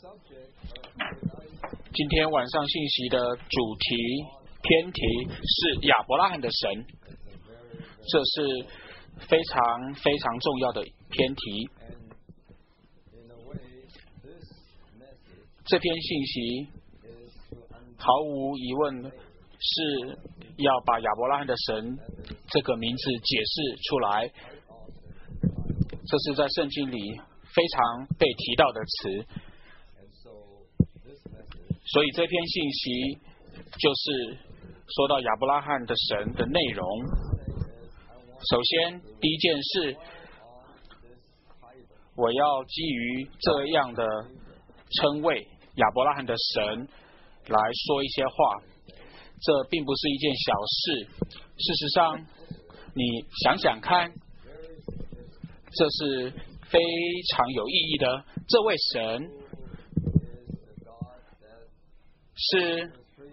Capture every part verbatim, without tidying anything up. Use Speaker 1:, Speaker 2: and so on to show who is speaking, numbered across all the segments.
Speaker 1: 今天晚上信息的主题篇题是亚伯拉罕的神，这是非常非常重要的篇题。这篇信息毫无疑问是要把亚伯拉罕的神这个名字解释出来，这是在圣经里非常被提到的词。所以这篇信息就是说到亚伯拉罕的神的内容。首先第一件事，我要基于这样的称谓亚伯拉罕的神来说一些话。这并不是一件小事，事实上你想想看，这是非常有意义的。这位神是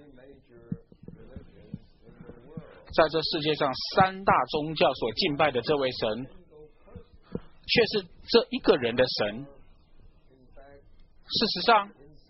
Speaker 1: 在这世界上三大宗教所敬拜的这位神，却是这一个人的神。事实上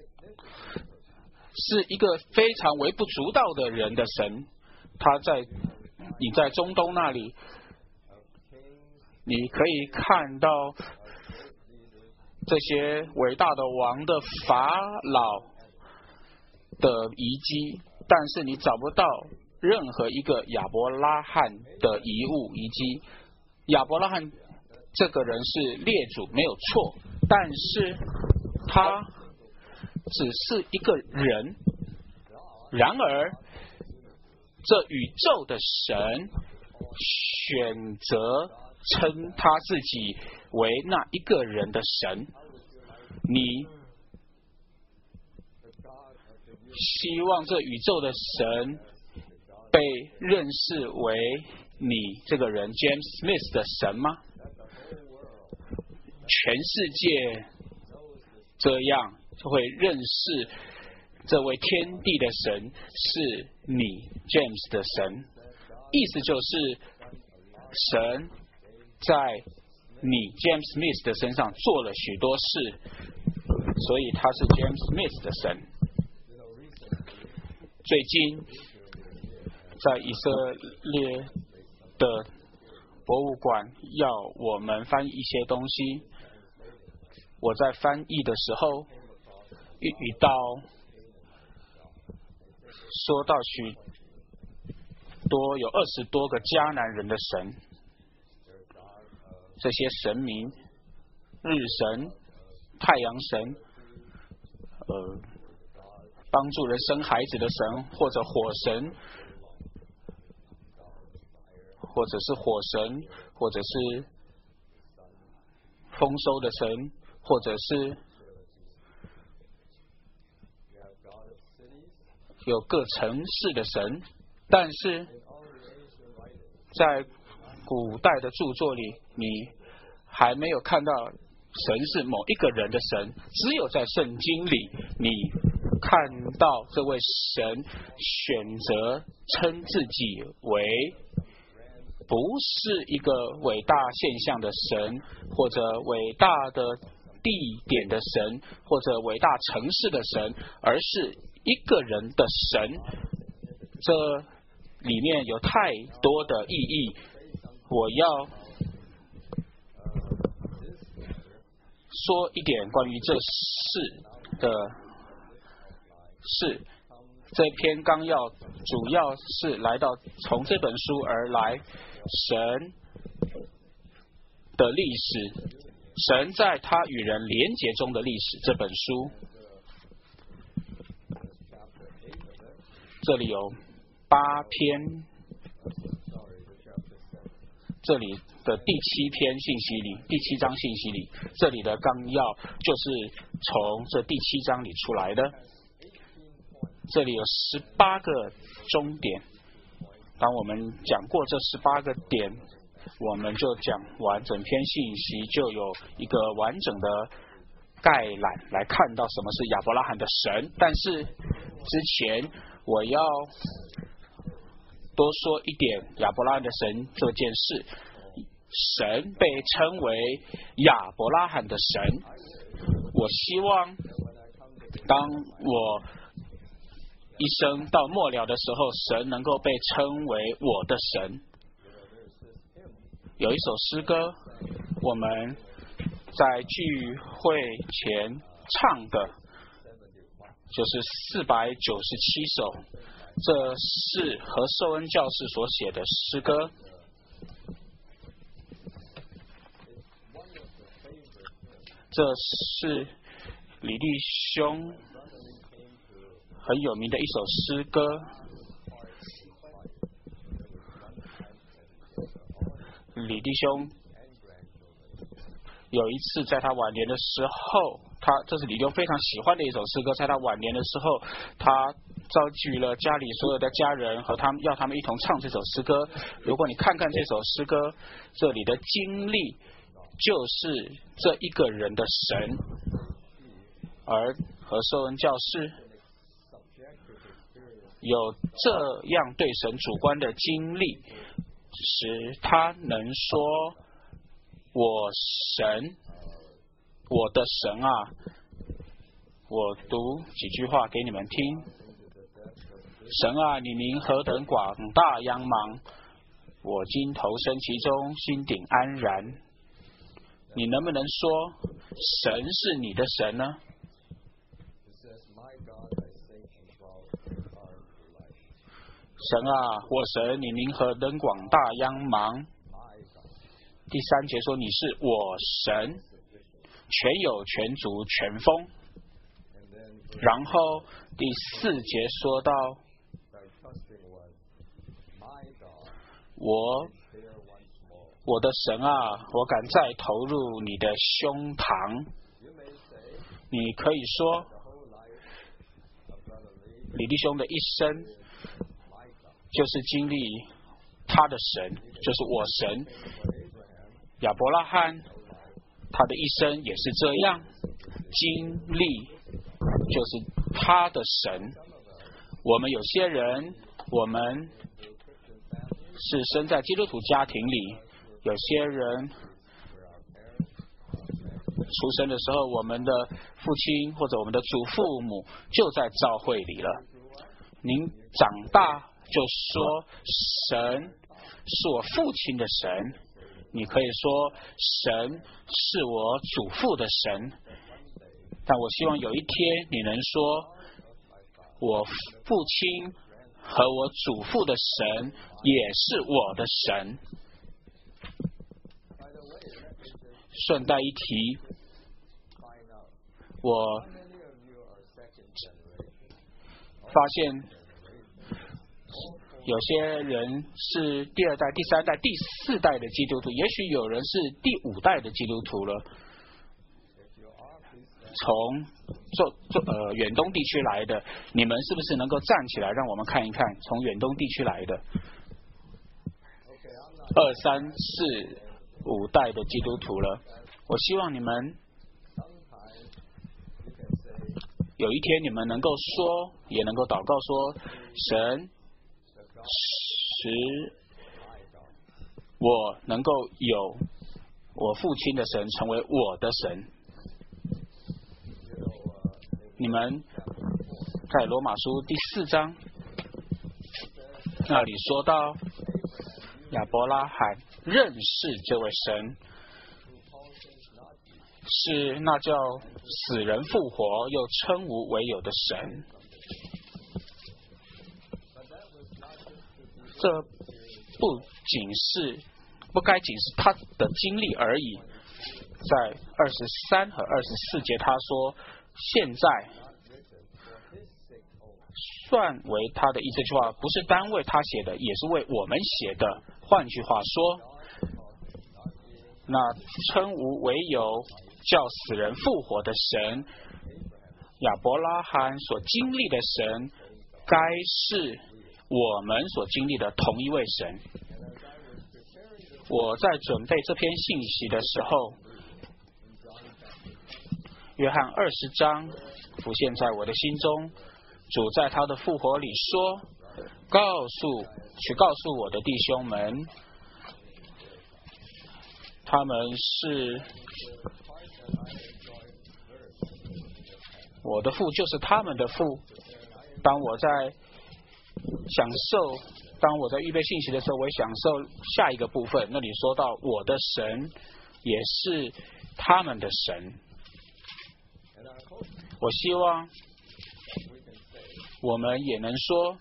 Speaker 1: 是一个非常微不足道的人的神。他在你在中东那里，你可以看到这些伟大的王的法老的遗迹，但是你找不到任何一个亚伯拉罕的遗物遗迹。亚伯拉罕这个人是列祖没有错，但是他只是一个人。然而这宇宙的神选择称他自己为那一个人的神。你希望这宇宙的神被认识为你这个人 James Smith 的神吗？全世界这样就会认识这位天地的神是你 James 的神。意思就是神在你 James Smith 的身上做了许多事，所以他是 James Smith 的神。最近在以色列的博物馆要我们翻译一些东西，我在翻译的时候遇遇到说到许多有二十多个迦南人的神，这些神明，日神、太阳神，呃，帮助人生孩子的神，或者火神，或者是火神，或者是丰收的神，或者是有各城市的神。但是在古代的著作里，你还没有看到神是某一个人的神，只有在圣经里你看到这位神选择称自己为不是一个伟大现象的神，或者伟大的地点的神，或者伟大城市的神，而是一个人的神。这里面有太多的意义，我要说一点关于这事的事。这篇纲要主要是来到从这本书而来，神的历史，神在他与人连结中的历史这本书。这里有八篇，这里的第七篇信息里，第七章信息里，这里的纲要就是从这第七章里出来的。这里有十八个终点，当我们讲过这十八个点，我们就讲完整篇信息，就有一个完整的概览来看到什么是亚伯拉罕的神。但是之前我要多说一点亚伯拉罕的神这件事。神被称为亚伯拉罕的神，我希望当我一生到末了的时候，神能够被称为我的神。有一首诗歌，我们在聚会前唱的，就是四百九十七首，这是何寿恩教士所写的诗歌。这是李弟兄很有名的一首诗歌。李弟兄有一次在他晚年的时候，他这是李弟兄非常喜欢的一首诗歌，在他晚年的时候，他召集了家里所有的家人和他们，要他们一同唱这首诗歌。如果你看看这首诗歌，这里的经历就是这一个人的神，而何寿恩教士有这样对神主观的经历，使他能说我神，我的神啊。我读几句话给你们听。神啊，你名何等广大央茫，我今投身其中，心顶安然。你能不能说神是你的神呢？神啊，我神，你名何等广大央茫。第三节说你是我神，全有全足全丰。然后第四节说到我我的神啊，我敢再投入你的胸膛。你可以说李弟兄的一生就是经历他的神，就是我神。亚伯拉罕他的一生也是这样经历，就是他的神。我们有些人，我们是生在基督徒家庭里，有些人出生的时候，我们的父亲或者我们的祖父母就在教会里了。您长大就说神是我父亲的神，你可以说神是我祖父的神，但我希望有一天你能说我父亲和我祖父的神也是我的神。顺带一提，我发现有些人是第二代、第三代、第四代的基督徒，也许有人是第五代的基督徒了。从做做呃远东地区来的，你们是不是能够站起来，让我们看一看从远东地区来的二三四五代的基督徒了？我希望你们有一天你们能够说，也能够祷告说，神使我能够有我父亲的神成为我的神。你们在罗马书第四章那里说到亚伯拉罕认识这位神，是那叫死人复活又称无为有的神。这不仅是不该仅是他的经历而已。在二十三和二十四节他说，现在算为他的意，这句话不是单为他写的，也是为我们写的。换句话说，那称无为有叫死人复活的神，亚伯拉罕所经历的神，该是我们所经历的同一位神。我在准备这篇信息的时候，约翰二十章浮现在我的心中。主在他的复活里说，告诉去告诉我的弟兄们，他们是我的父就是他们的父。当我在享受，当我在预备信息的时候，我也享受下一个部分。那里说到我的神也是他们的神。我希望我们也能说，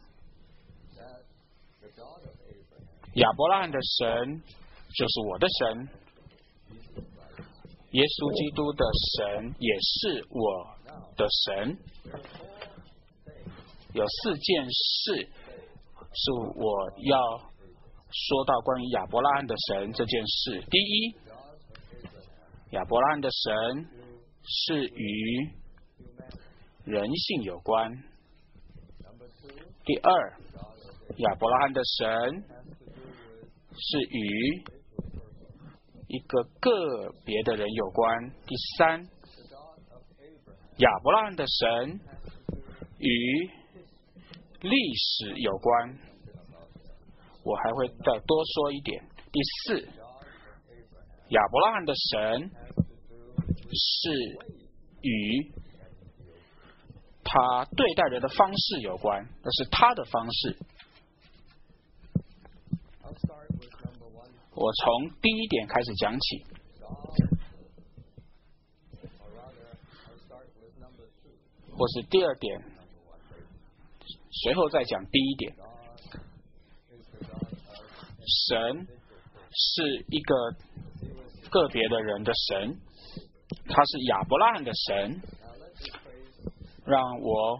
Speaker 1: 亚伯拉罕的神就是我的神，耶稣基督的神也是我的神。有四件事是我要说到关于亚伯拉罕的神这件事。第一，亚伯拉罕的神是与人性有关。第二，亚伯拉罕的神是与一个个别的人有关。第三，亚伯拉罕的神与历史有关。我还会再多说一点。第四，亚伯拉罕的神是与他对待人的方式有关，那是他的方式。我从第一点开始讲起，或是第二点，随后再讲第一点。神是一个个别的人的神，他是亚伯拉罕的神。让我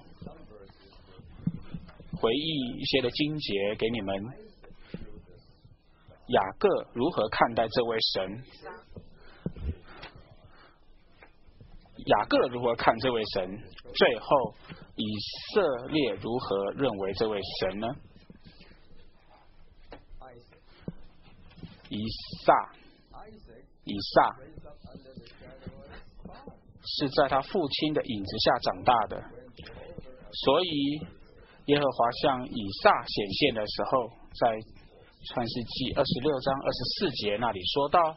Speaker 1: 回忆一些的经节给你们。雅各如何看待这位神？雅各如何看这位神？最后，以色列如何认为这位神呢？以撒，以撒是在他父亲的影子下长大的，所以耶和华向以撒显现的时候，在创世纪二十六章二十四节那里说到：“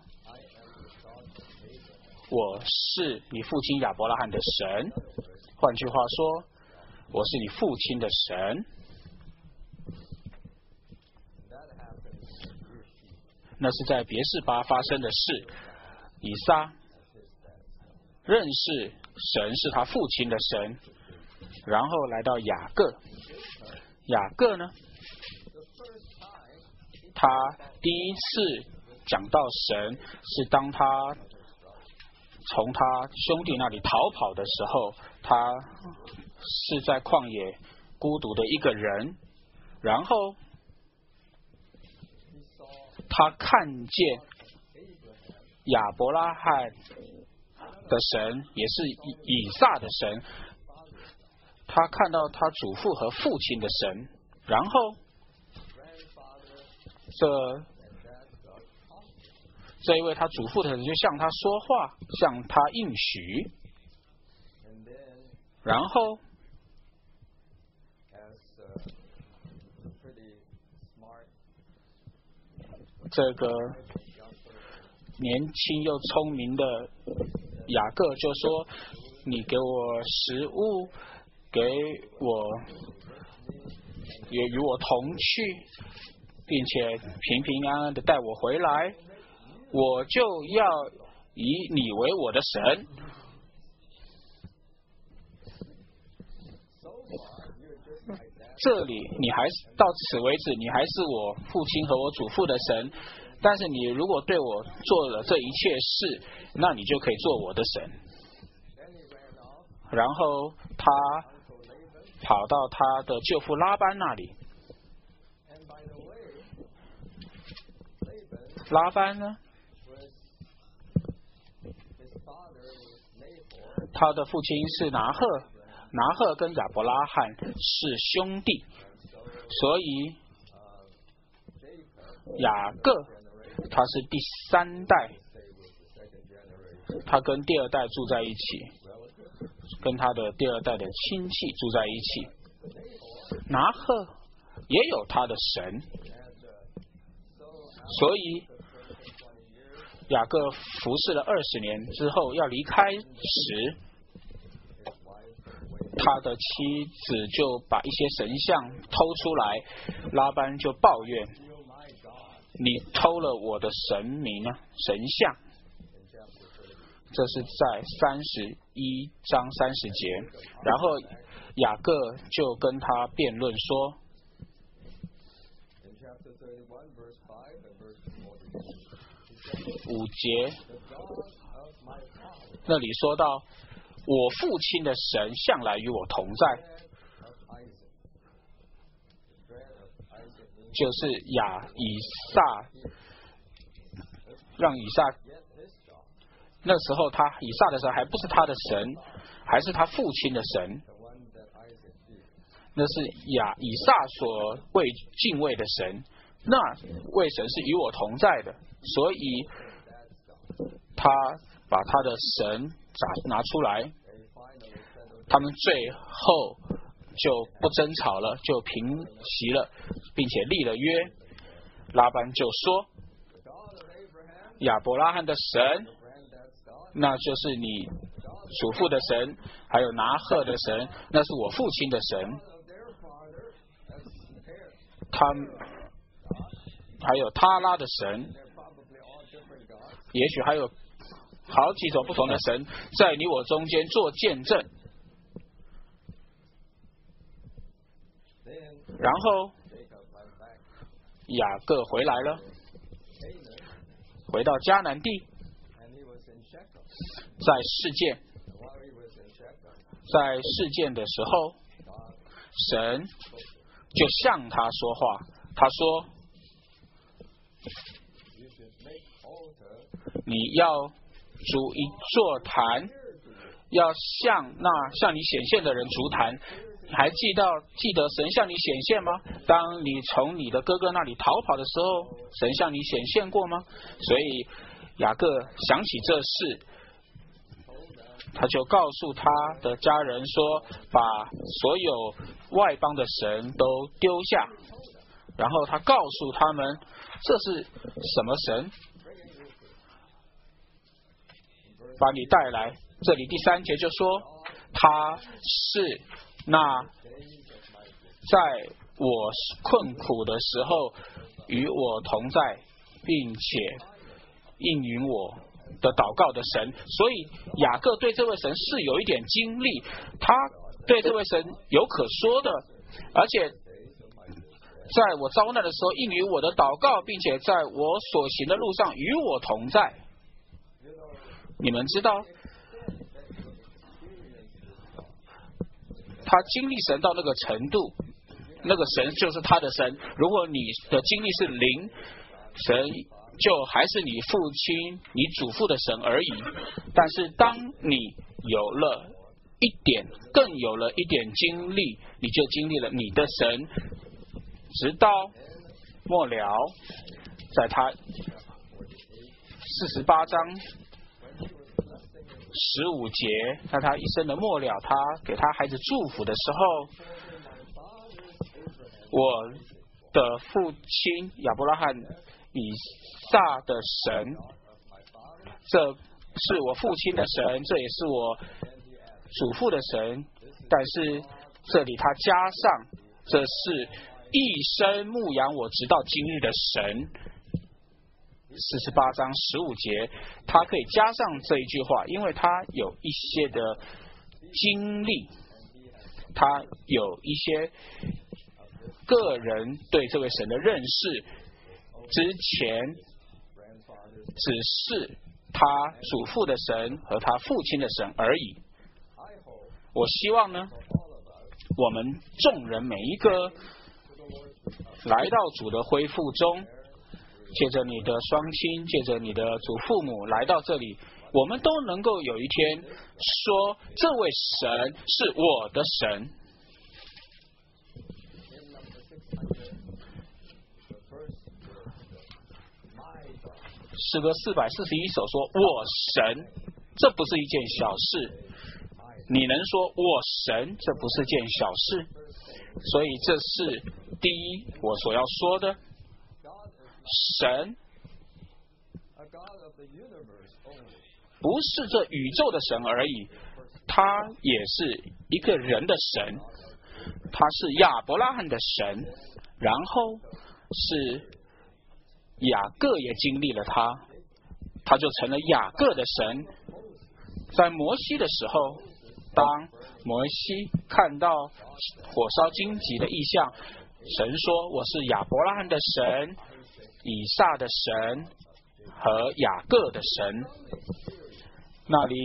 Speaker 1: 我是你父亲亚伯拉罕的神。”换句话说，我是你父亲的神。那是在别是巴发生的事。以撒认识神是他父亲的神，然后来到雅各。雅各呢，他第一次讲到神是当他从他兄弟那里逃跑的时候，他是在旷野孤独的一个人，然后他看见亚伯拉罕的神也是以撒的神，他看到他祖父和父亲的神，然后这这一位他祖父的神就向他说话，向他应许，然后这个年轻又聪明的雅各就说：“你给我食物，给我也与我同去，并且平平安安的带我回来，我就要以你为我的神。”这里你还是到此为止，你还是我父亲和我祖父的神，但是你如果对我做了这一切事，那你就可以做我的神。然后他跑到他的舅父拉班那里。拉班呢，他的父亲是拿鹤，拿鹤跟亚伯拉罕是兄弟，所以雅各他是第三代，他跟第二代住在一起，跟他的第二代的亲戚住在一起。拿鹤也有他的神，所以雅各服侍了二十年之后要离开时， 他的妻子就把一些神像偷出来，拉班就抱怨：你偷了我的神明啊，神像。这是在三十一章三十节。然后雅各就跟他辩论说，五节那里说到，我父亲的神向来与我同在，就是亚以撒，让以撒，那时候他以撒的神还不是他的神，还是他父亲的神，那是亚以撒所畏敬畏的神，那位神是与我同在的，所以他把他的神拿出来，他们最后就不争吵了，就平息了，并且立了约。拉班就说，亚伯拉罕的神，那就是你祖父的神，还有拿鹤的神，那是我父亲的神，他还有他拉的神，也许还有好几种不同的神在你我中间做见证。然后雅各回来了，回到迦南地，在示剑，在示剑的时候，神就向他说话，他说，你要筑一座坛，要向那向你显现的人筑坛。还记到记得神向你显现吗？当你从你的哥哥那里逃跑的时候，神向你显现过吗？所以雅各想起这事，他就告诉他的家人说，把所有外邦的神都丢下，然后他告诉他们，这是什么神把你带来。这里第三节就说，他是那在我困苦的时候与我同在，并且应允我的祷告的神。所以雅各对这位神是有一点经历，他对这位神有可说的，而且在我遭难的时候应允我的祷告，并且在我所行的路上与我同在。你们知道他经历神到那个程度，那个神就是他的神。如果你的经历是零，神就还是你父亲你祖父的神而已。但是当你有了一点更有了一点经历，你就经历了你的神，直到末了，在他四十八章十五节，在他一生的末了，他给他孩子祝福的时候，我的父亲亚伯拉罕以撒的神，这是我父亲的神，这也是我祖父的神，但是这里他加上，这是一生牧养我直到今日的神。四十八章十五节，他可以加上这一句话，因为他有一些的经历，他有一些个人对这位神的认识，之前只是他祖父的神和他父亲的神而已。我希望呢，我们众人每一个来到主的恢复中，借着你的双亲，借着你的祖父母来到这里，我们都能够有一天说，这位神是我的神。诗歌四百四十一首说，我神，这不是一件小事。你能说我神，这不是件小事。所以这是第一我所要说的。神不是这宇宙的神而已， 他也是一个人的神，他是亚伯拉罕的神，然后是雅各也经历了他，他就成了雅各的神。在摩西的时候，当摩西看到火烧荆棘的异象，神说我是亚伯拉罕的神，以撒的神和雅各的神。那里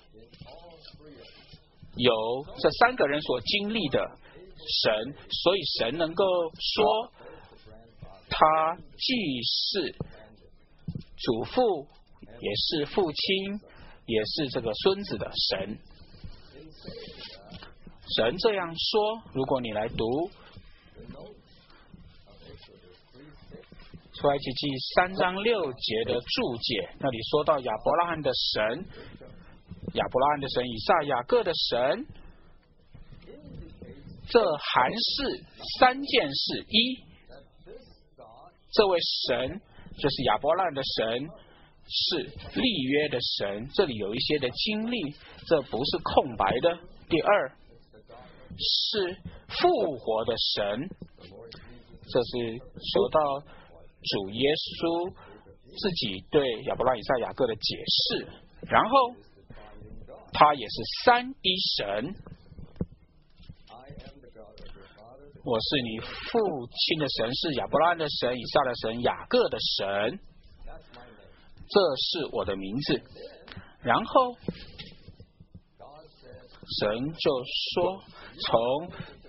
Speaker 1: 有这三个人所经历的神，所以神能够说他既是祖父，也是父亲，也是这个孙子的神。神这样说，如果你来读出埃及记三章六节的注解，那里说到亚伯拉罕的神，亚伯拉罕的神，以撒雅各的神，这含是三件事：一，这位神就是亚伯拉罕的神，是立约的神，这里有一些的经历，这不是空白的。第二，是复活的神，这是说到主耶稣自己对亚伯拉罕、以撒、雅各的解释。然后他也是三一神，我是你父亲的神，是亚伯拉罕的神、以撒的神、雅各的神，这是我的名字。然后神就说，从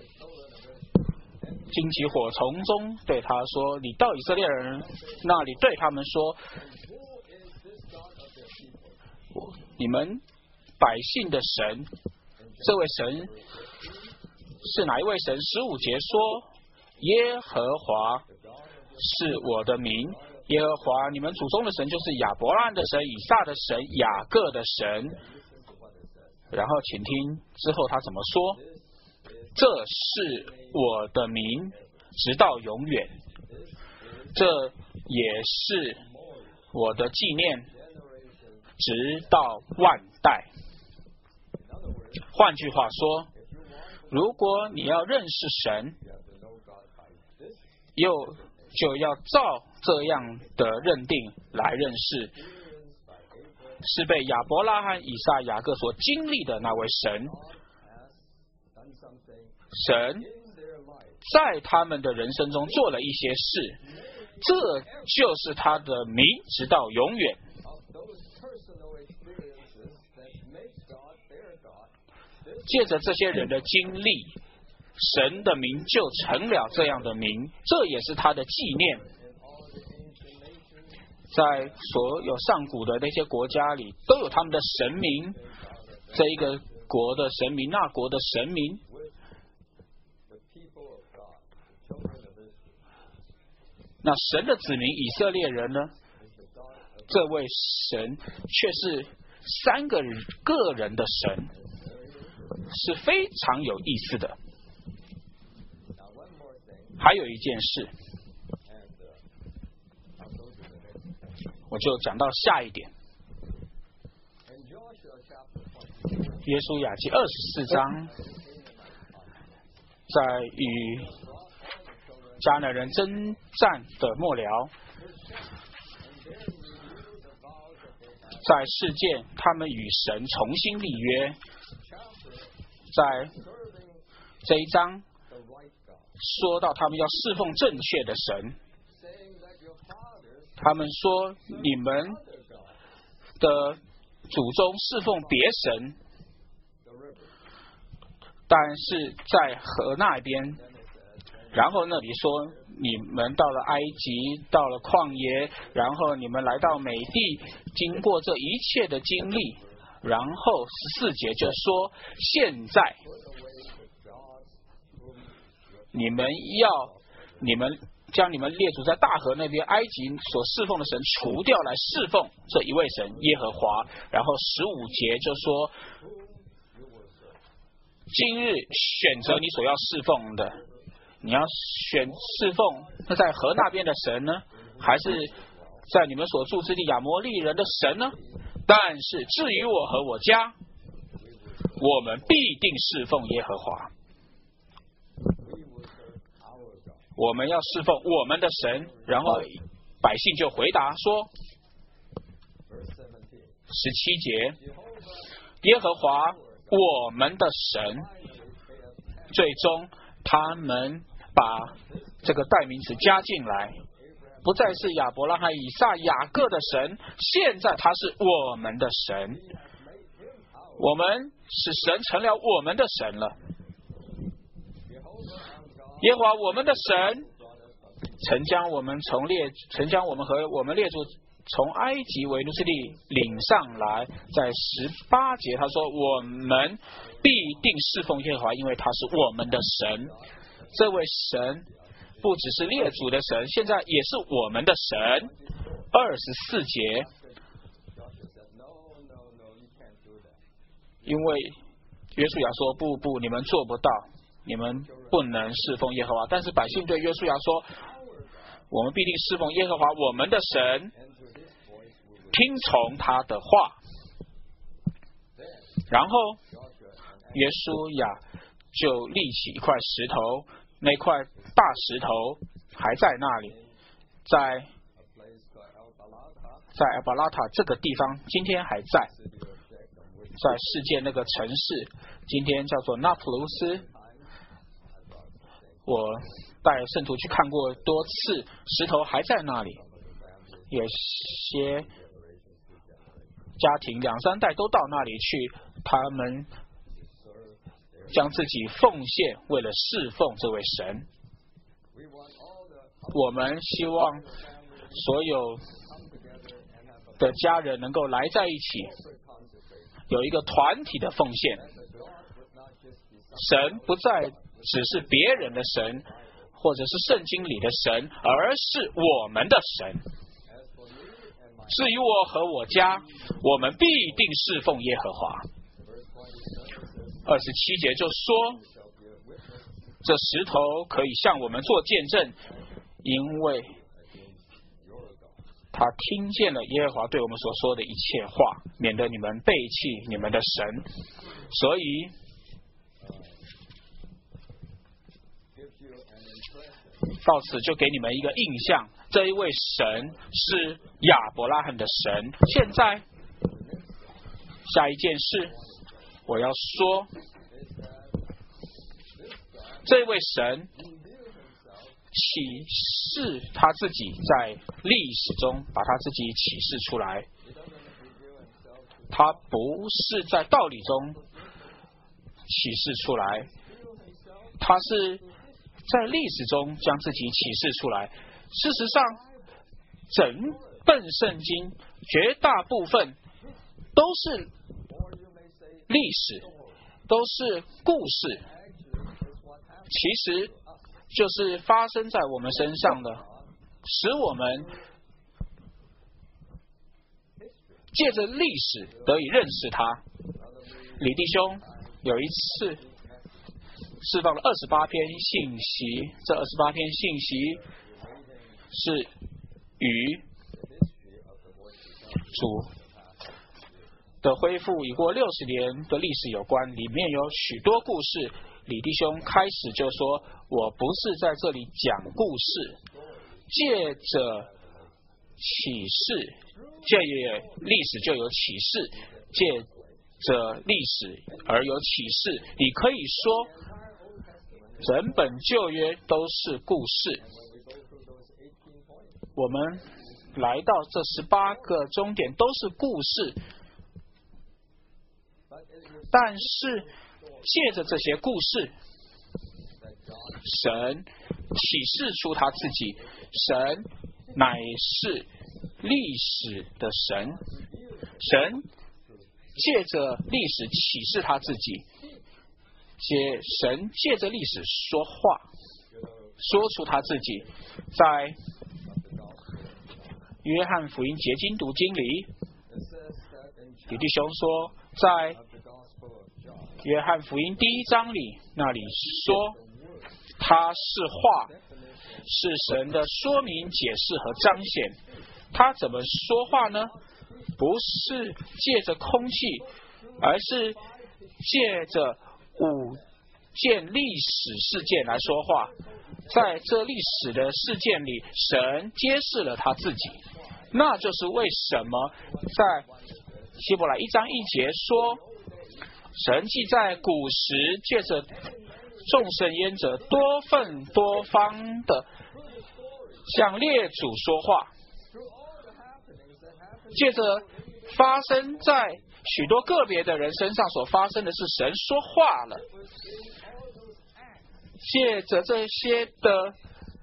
Speaker 1: 荆棘火丛中对他说，你到以色列人那里对他们说，你们百姓的神，这位神是哪一位神？十五节说，耶和华是我的名，耶和华你们祖宗的神就是亚伯拉罕的神、以撒的神、雅各的神。然后请听之后他怎么说，这是我的名，直到永远，这也是我的纪念，直到万代。换句话说，如果你要认识神，又就要照这样的认定来认识，是被亚伯拉罕、以撒、雅各所经历的那位神。神在他们的人生中做了一些事，这就是他的名，直到永远。借着这些人的经历，神的名就成了这样的名，这也是他的纪念。在所有上古的那些国家里，都有他们的神明，这一个国的神明，那国的神明。那神的子民以色列人呢？这位神却是三个个人的神，是非常有意思的。还有一件事，我就讲到下一点。约书亚记二十四章，在与迦南人征战的末了，在事件他们与神重新立约，在这一章说到他们要侍奉正确的神，他们说你们的祖宗侍奉别神，但是在河那边，然后那里说你们到了埃及，到了旷野，然后你们来到美地，经过这一切的经历，然后十四节就说，现在你们要你们将你们列祖在大河那边埃及所侍奉的神除掉，来侍奉这一位神耶和华。然后十五节就说，今日选择你所要侍奉的，你要选侍奉那在河那边的神呢，还是在你们所住之地亚摩利人的神呢？但是至于我和我家， 我们必定侍奉耶和华。我们要侍奉我们的神。然后百姓就回答说，十七节，耶和华我们的神。最终他们把这个代名词加进来，不再是亚伯拉罕、以撒、雅各的神，现在他是我们的神。我们使神成了我们的神了。耶和华我们的神曾将我们从列曾将我们和我们列祖从埃及为奴之地领上来。在十八节他说，我们必定侍奉耶和华，因为他是我们的神。这位神不只是列祖的神，现在也是我们的神。二十四节，因为约书亚说，不不，你们做不到，你们不能侍奉耶和华。但是百姓对约书亚说，我们必定侍奉耶和华我们的神，听从他的话。然后约书亚就立起一块石头，那块大石头还在那里，在在埃巴拉塔这个地方今天还在，在世界那个城市今天叫做那普鲁斯。我带圣徒去看过多次，石头还在那里。有些家庭两三代都到那里去，他们将自己奉献，为了侍奉这位神。我们希望所有的家人能够来在一起，有一个团体的奉献。神不再只是别人的神，或者是圣经里的神，而是我们的神。至于我和我家，我们必定侍奉耶和华。二十七节就说，这石头可以向我们做见证，因为他听见了耶和华对我们所说的一切话，免得你们背弃你们的神。所以到此就给你们一个印象，这一位神是亚伯拉罕的神。现在下一件事我要说，这位神启示他自己，在历史中把他自己启示出来。他不是在道理中启示出来，他是在历史中将自己启示出来。事实上，整本圣经绝大部分都是历史，都是故事，其实就是发生在我们身上的，使我们借着历史得以认识他。李弟兄有一次释放了二十八篇信息，这二十八篇信息是与主的恢复已过六十年的历史有关，里面有许多故事。李弟兄开始就说，我不是在这里讲故事，借着启示，借历史就有启示，借着历史而有启示。你可以说整本旧约都是故事。我们来到这十八个终点都是故事，但是借着这些故事，神启示出他自己，神乃是历史的神，神借着历史启示他自己，借神借着历史说话，说出他自己。在约翰福音结晶读经里，李弟兄说，在约翰福音第一章里，那里说他是话，是神的说明、解释和彰显。他怎么说话呢？不是借着空气，而是借着五件历史事件来说话。在这历史的事件里，神揭示了他自己。那就是为什么在希伯来一章一节说，神既在古时借着众圣焉者多份多方的向列祖说话，借着发生在许多个别的人身上所发生的是神说话了，借着这些的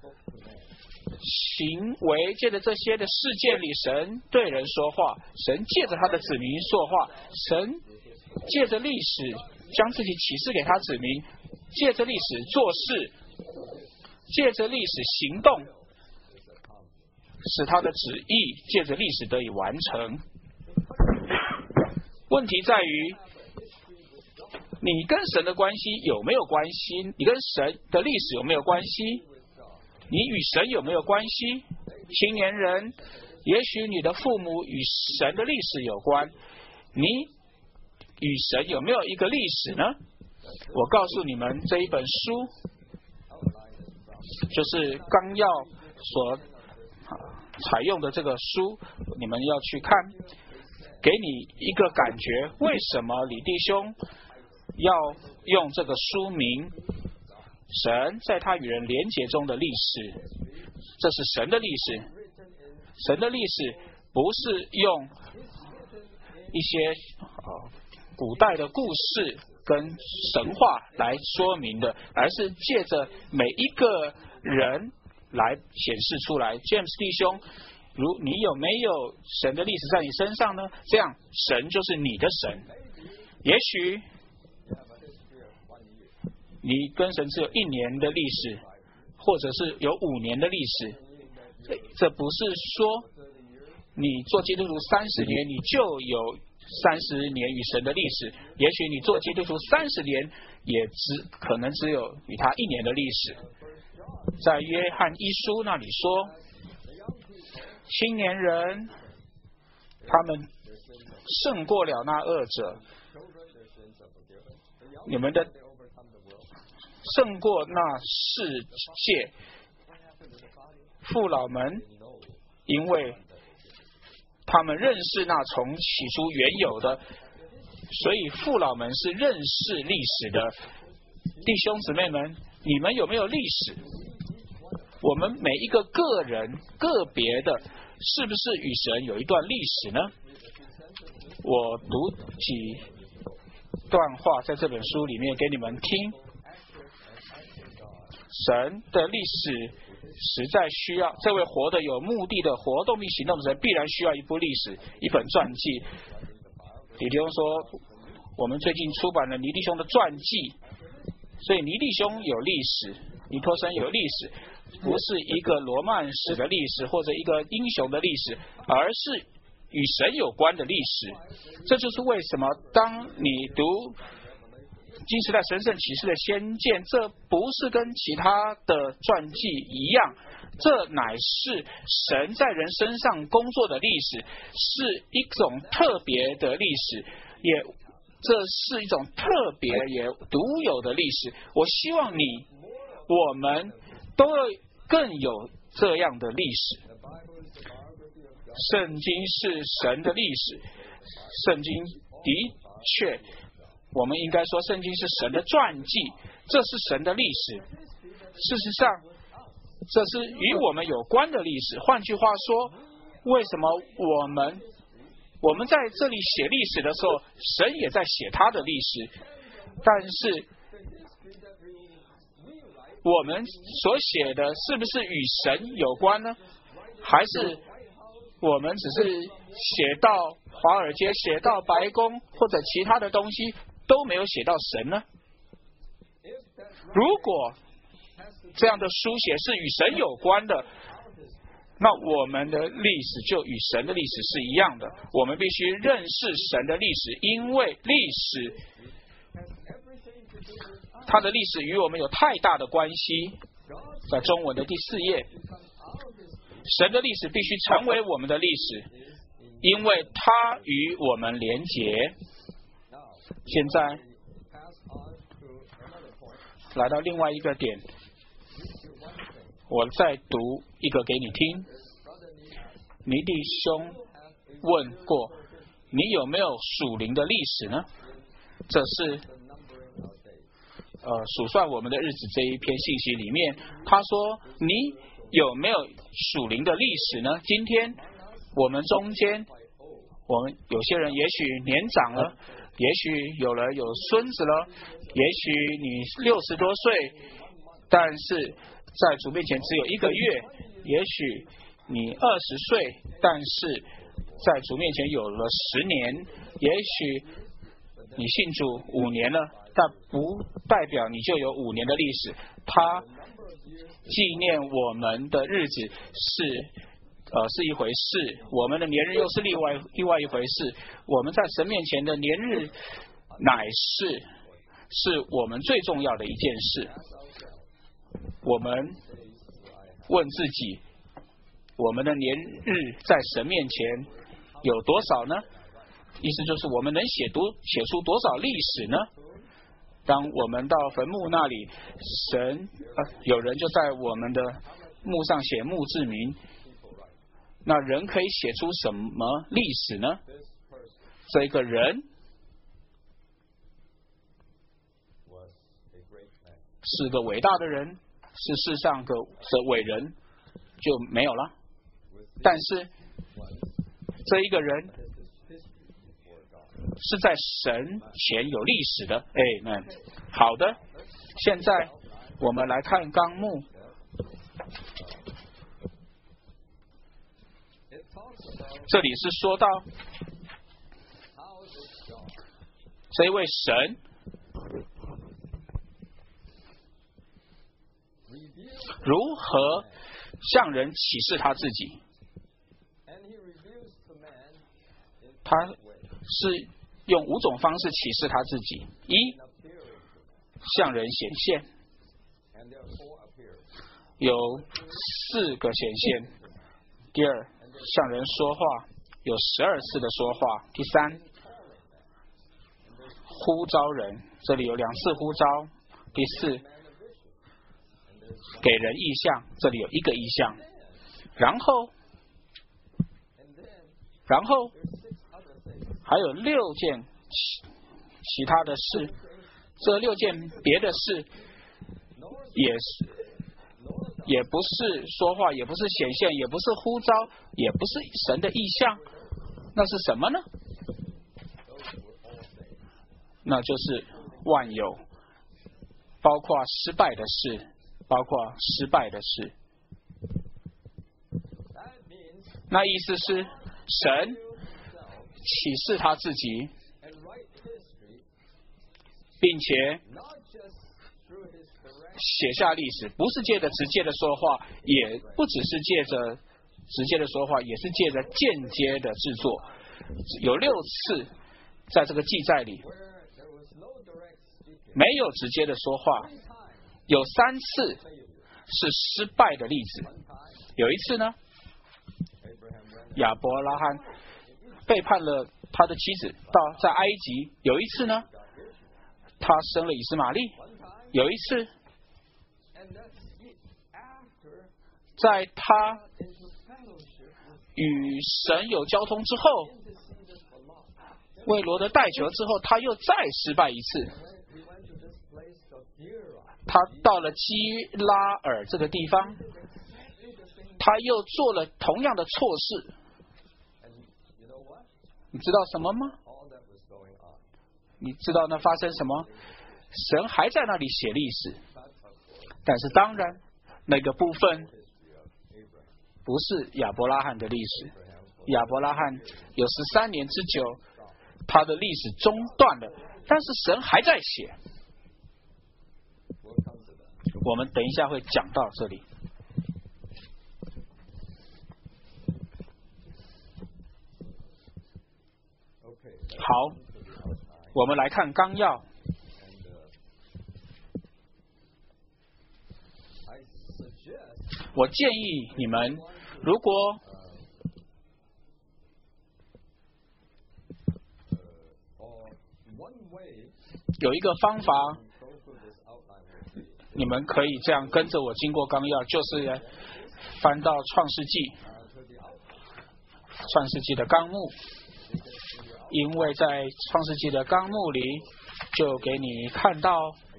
Speaker 1: 行为，借着这些的事件里，神对人说话，神借着他的子民说话，神借着历史将自己启示给他子民，借着历史做事，借着历史行动，使他的旨意借着历史得以完成。问题在于，你跟神的关系有没有关系？你跟神的历史有没有关系？你与神有没有关系？青年人，也许你的父母与神的历史有关，你与神有没有一个历史呢？我告诉你们，这一本书就是纲要所采用的这个书，你们要去看，给你一个感觉，为什么李弟兄要用这个书名，神在他与人连结中的历史，这是神的历史。神的历史不是用一些、呃、古代的故事跟神话来说明的，而是借着每一个人来显示出来。 James 弟兄，如你有没有神的历史在你身上呢？这样神就是你的神。也许你跟神只有一年的历史，或者是有五年的历史，这这不是说你做基督徒三十年你就有三十年与神的历史，也许你做基督徒三十年也只可能只有与他一年的历史。在约翰一书那里说，青年人他们胜过了那恶者，你们的胜过那世界。父老们因为他们认识那从起初原有的，所以父老们是认识历史的。弟兄姊妹们，你们有没有历史？我们每一个个人个别的，是不是与神有一段历史呢？我读几段话在这本书里面给你们听。神的历史实在需要，这位活得有目的的活动并行动的人，必然需要一部历史，一本传记。李弟兄说，我们最近出版了尼弟兄的传记，所以尼弟兄有历史，尼托生有历史，不是一个罗曼史的历史或者一个英雄的历史，而是与神有关的历史。这就是为什么当你读新时代神圣启示的先见，这不是跟其他的传记一样，这乃是神在人身上工作的历史，是一种特别的历史，也这是一种特别也独有的历史。我希望你我们都更有这样的历史。圣经是神的历史，圣经的确我们应该说圣经是神的传记，这是神的历史。事实上这是与我们有关的历史。换句话说，为什么我们我们在这里写历史的时候，神也在写他的历史，但是我们所写的是不是与神有关呢？还是我们只是写到华尔街，写到白宫或者其他的东西都没有写到神呢？如果这样的书写是与神有关的，那我们的历史就与神的历史是一样的。我们必须认识神的历史，因为历史它的历史与我们有太大的关系。在中文的第四页，神的历史必须成为我们的历史，因为它与我们连结。 现在来到另外一个点，我再读一个给你听。尼弟兄问过，你有没有属灵的历史呢？这是呃数算我们的日子这一篇信息里面，他说你有没有属灵的历史呢？今天我们中间，我们有些人也许年长了，也许有了有孙子了，也许你六十多岁，但是在主面前只有一个月，也许你二十岁，但是在主面前有了十年，也许你信主五年了，但不代表你就有五年的历史。他纪念我们的日子是呃是一回事，我们的年日又是另外另外一回事。我们在神面前的年日乃是是我们最重要的一件事。我们问自己，我们的年日在神面前有多少呢？意思就是我们能写读写出多少历史呢？当我们到坟墓那里，神呃有人就在我们的墓上写墓志铭，那人可以写出什么历史呢？这个人是个伟大的人，是世上的伟人，就没有了。但是这一个人是在神前有历史的。Amen。好的，现在我们来看纲目。这里是说到这一位神如何向人启示他自己。他是用五种方式启示他自己：一，向人显现，有四个显现；第二，向人说话，有十二次的说话；第三，呼召人，这里有两次呼召；第四，给人意象，这里有一个意象。然后，然后还有六件其其他的事，这六件别的事也是也不是说话，也不是显现，也不是呼召，也不是神的意象，那是什么呢？那就是万有，包括失败的事，包括失败的事。那意思是神启示他自己，并且写下历史，不是借着直接的说话，也不只是借着直接的说话，也是借着间接的制作。有六次在这个记载里没有直接的说话，有三次是失败的例子。有一次呢，亚伯拉罕背叛了他的妻子，到在埃及；有一次呢，他生了以斯玛利；有一次，在他与神有交通之后，为罗德带球之后，他又再失败一次。他到了基拉尔这个地方，他又做了同样的错事。你知道什么吗？你知道那发生什么？神还在那里写历史，但是当然那个部分不是亚伯拉罕的历史。亚伯拉罕有十三年之久，他的历史中断了，但是神还在写。我们等一下会讲到这里。好，我们来看纲要。我建议你们，如果有一个方法，你们可以这样跟着我经过纲要，就是翻到创世纪，创世纪的纲目，因为在创世纪的纲目里就给你看到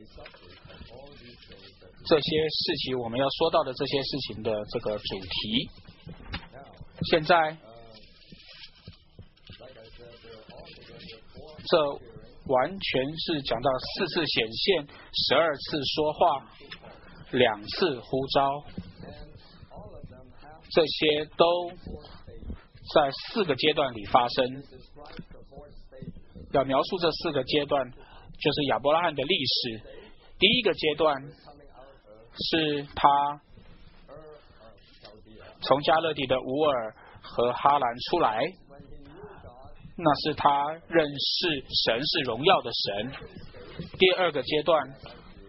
Speaker 1: 这些事情，我们要说到的这些事情的这个主题。现在这完全是讲到四次显现，十二次说话，两次呼召，这些都在四个阶段里发生。要描述这四个阶段，就是亚伯拉罕的历史。第一个阶段是他从加勒底的乌尔和哈兰出来，那是他认识神是荣耀的神。第二个阶段，事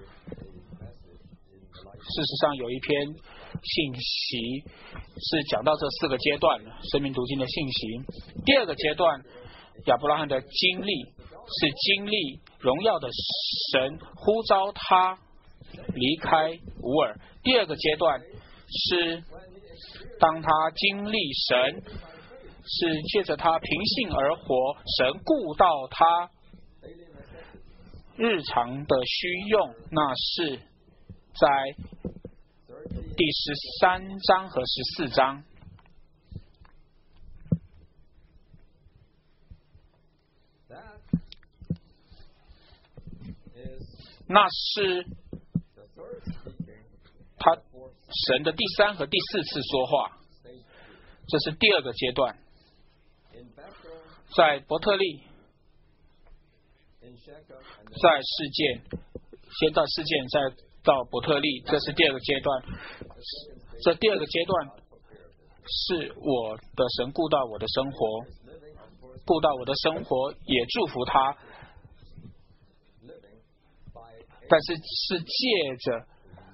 Speaker 1: 实上有一篇信息是讲到这四个阶段生命读经的信息。第二个阶段，亚伯拉罕的经历是经历荣耀的神呼召他离开乌尔。第二个阶段是当他经历神是借着他凭信而活，神顾到他日常的需用，那是在第十三章和十四章。那是他神的第三和第四次说话，这是第二个阶段。在伯特利，在事件，先到事件，再到伯特利，这是第二个阶段。这第二个阶段是我的神顾到我的生活，顾到我的生活，也祝福他，但是是借着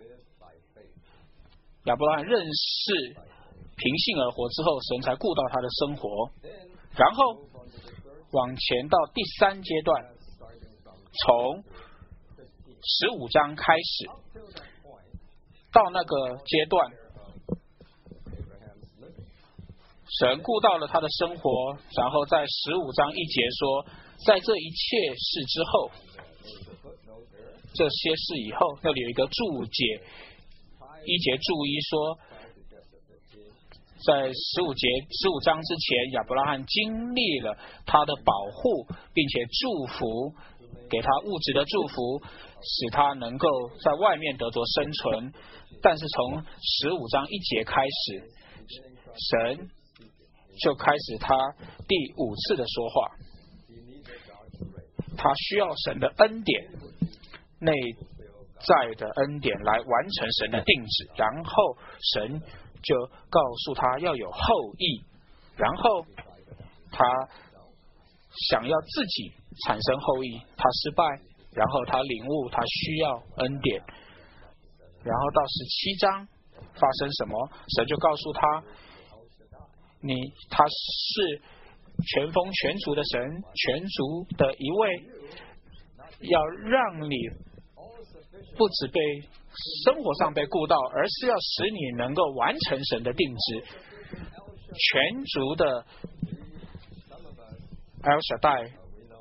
Speaker 1: 亚伯拉罕认识凭信而活之后，神才顾到他的生活。然后往前到第三阶段，从十五章开始，到那个阶段，神顾到了他的生活，然后在十五章一节说，在这一切事之后，这些事以后，那里有一个注解，一节注一说，在十五节十五章之前，亚伯拉罕经历了他的保护，并且祝福，给他物质的祝福，使他能够在外面得着生存。但是从十五章一节开始，神就开始他第五次的说话，他需要神的恩典，内在的恩典来完成神的定旨，然后神就告诉他要有后裔，然后他想要自己产生后裔，他失败，然后他领悟他需要恩典，然后到十七章发生什么，神就告诉他，你他是全丰全足的神，全足的一位，要让你不只被生活上被顾到，而是要使你能够完成神的定旨。全族的 El Shaddai，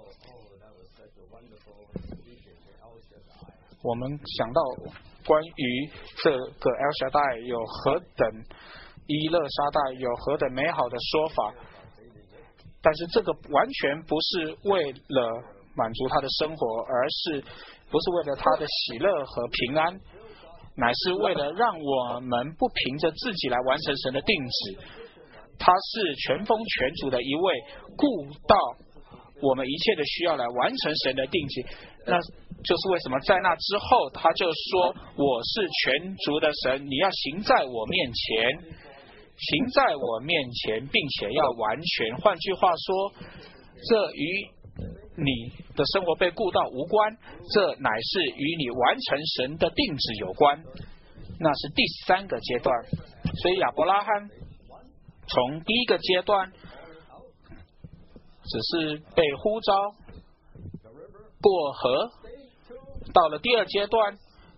Speaker 1: 我们想到关于这个 El Shaddai 有何等伊勒沙代有何等美好的说法，但是这个完全不是为了满足他的生活，而是不是为了他的喜乐和平安，乃是为了让我们不凭着自己来完成神的定旨。他是全丰全足的一位，顾到我们一切的需要来完成神的定旨。那就是为什么在那之后他就说，我是全足的神，你要行在我面前，行在我面前，并且要完全。换句话说，这与你的生活被顾到无关，这乃是与你完成神的定旨有关，那是第三个阶段。所以亚伯拉罕从第一个阶段只是被呼召过河，到了第二阶段，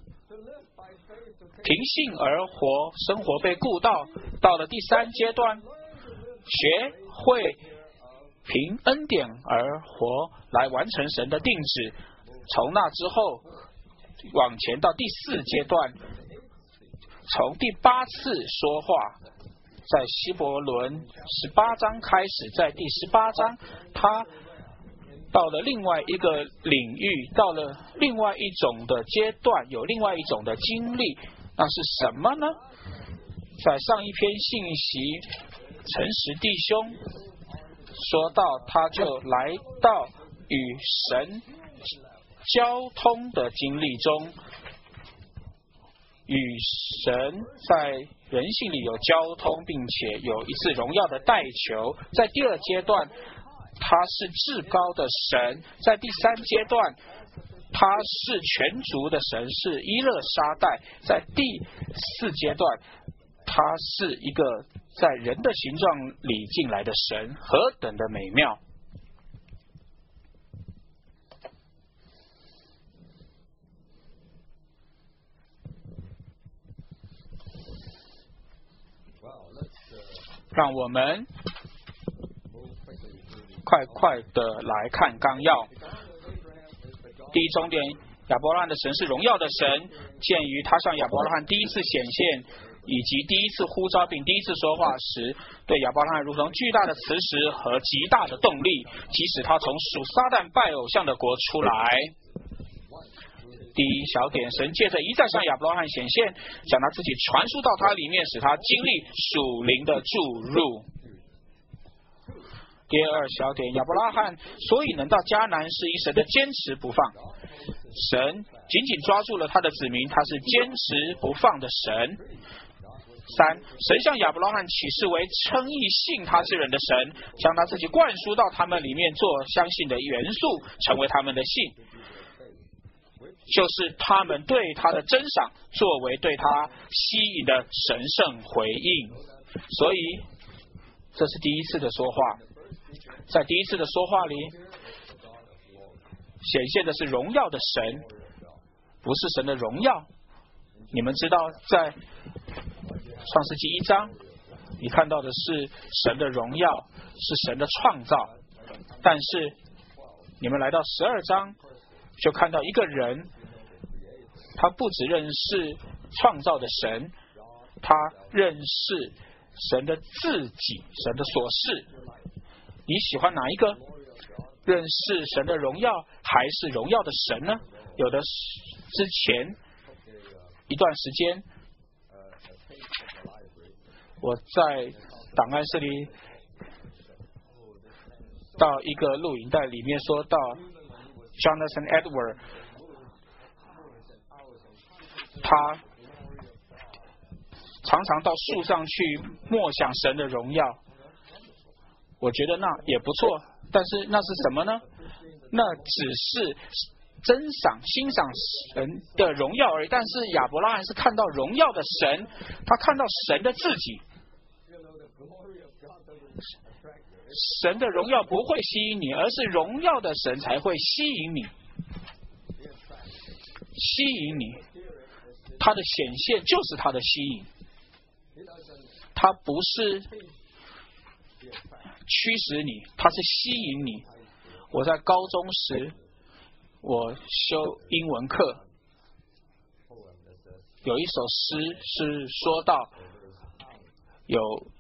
Speaker 1: 凭信而活，生活被顾到，到了第三阶段，学会凭恩典而活，来完成神的定旨。从那之后往前到第四阶段，从第八次说话，在希伯伦十八章开始，在第十八章他到了另外一个领域，到了另外一种的阶段，有另外一种的经历，那是什么呢？在上一篇信息诚实弟兄说到，他就来到与神交通的经历中，与神在人性里有交通，并且有一次荣耀的代求。在第二阶段，他是至高的神；在第三阶段，他是全族的神，是伊勒沙代；在第四阶段，他是一个在人的形状里进来的神，何等的美妙！让我们快快的来看纲要。第一重点，亚伯拉罕的神是荣耀的神。鉴于他向亚伯拉罕第一次显现，以及第一次呼召并第一次说话时，对亚伯拉罕如同巨大的磁石和极大的动力，即使他从属撒旦拜偶像的国出来。第一小点，神借着一再向亚伯拉罕显现，将他自己传输到他里面，使他经历属灵的注入。第二小点，亚伯拉罕所以能到迦南，是以神的坚持不放。神紧紧抓住了他的子民，他是坚持不放的神。三，神向亚伯拉罕启示为称义信他之人的神，将他自己灌输到他们里面，做相信的元素，成为他们的信，就是他们对他的珍赏，作为对他吸引的神圣回应。所以这是第一次的说话。在第一次的说话里，显现的是荣耀的神，不是神的荣耀。你们知道，在创世纪一章，你看到的是神的荣耀，是神的创造。但是你们来到十二章，就看到一个人，他不只认识创造的神，他认识神的自己，神的所事。你喜欢哪一个？认识神的荣耀还是荣耀的神呢？有的之前一段时间，我在档案室里到一个录影带里面说到 Jonathan Edward， 他常常到树上去默想神的荣耀。我觉得那也不错，但是那是什么呢？那只是珍赏、欣赏神的荣耀而已。但是亚伯拉罕是看到荣耀的神，他看到神的自己。神的荣耀不会吸引你，而是荣耀的神才会吸引你，吸引你。他的显现就是他的吸引，他不是驱使你，它是吸引你。我在高中时，我修英文课，有一首诗是说到有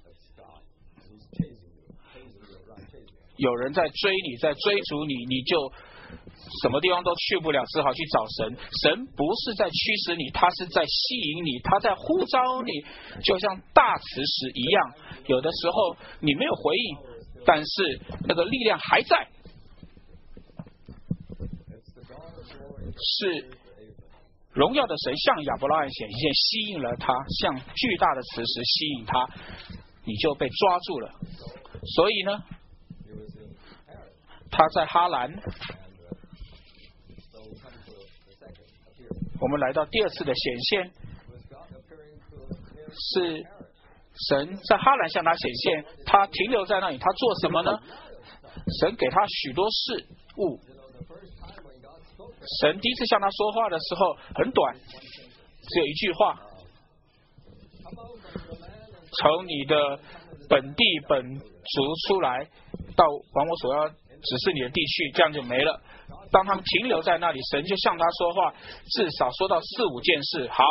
Speaker 1: 有人在追你，在追逐你，你就什么地方都去不了，只好去找神。神不是在驱使你，他是在吸引你，他在呼召你，就像大磁石一样。有的时候你没有回应，但是那个力量还在，是荣耀的神向亚伯拉罕显现，吸引了他，像巨大的磁石吸引他，你就被抓住了。所以呢，他在哈兰，我们来到第二次的显现，是神在哈兰向他显现，他停留在那里，他做什么呢？神给他许多事物。 神第一次向他说话的时候很短，只有一句话：从你的本地本族出来，到往我所要指示你的地去，这样就没了。当他们停留在那里，神就向他说话，至少说到四五件事。好，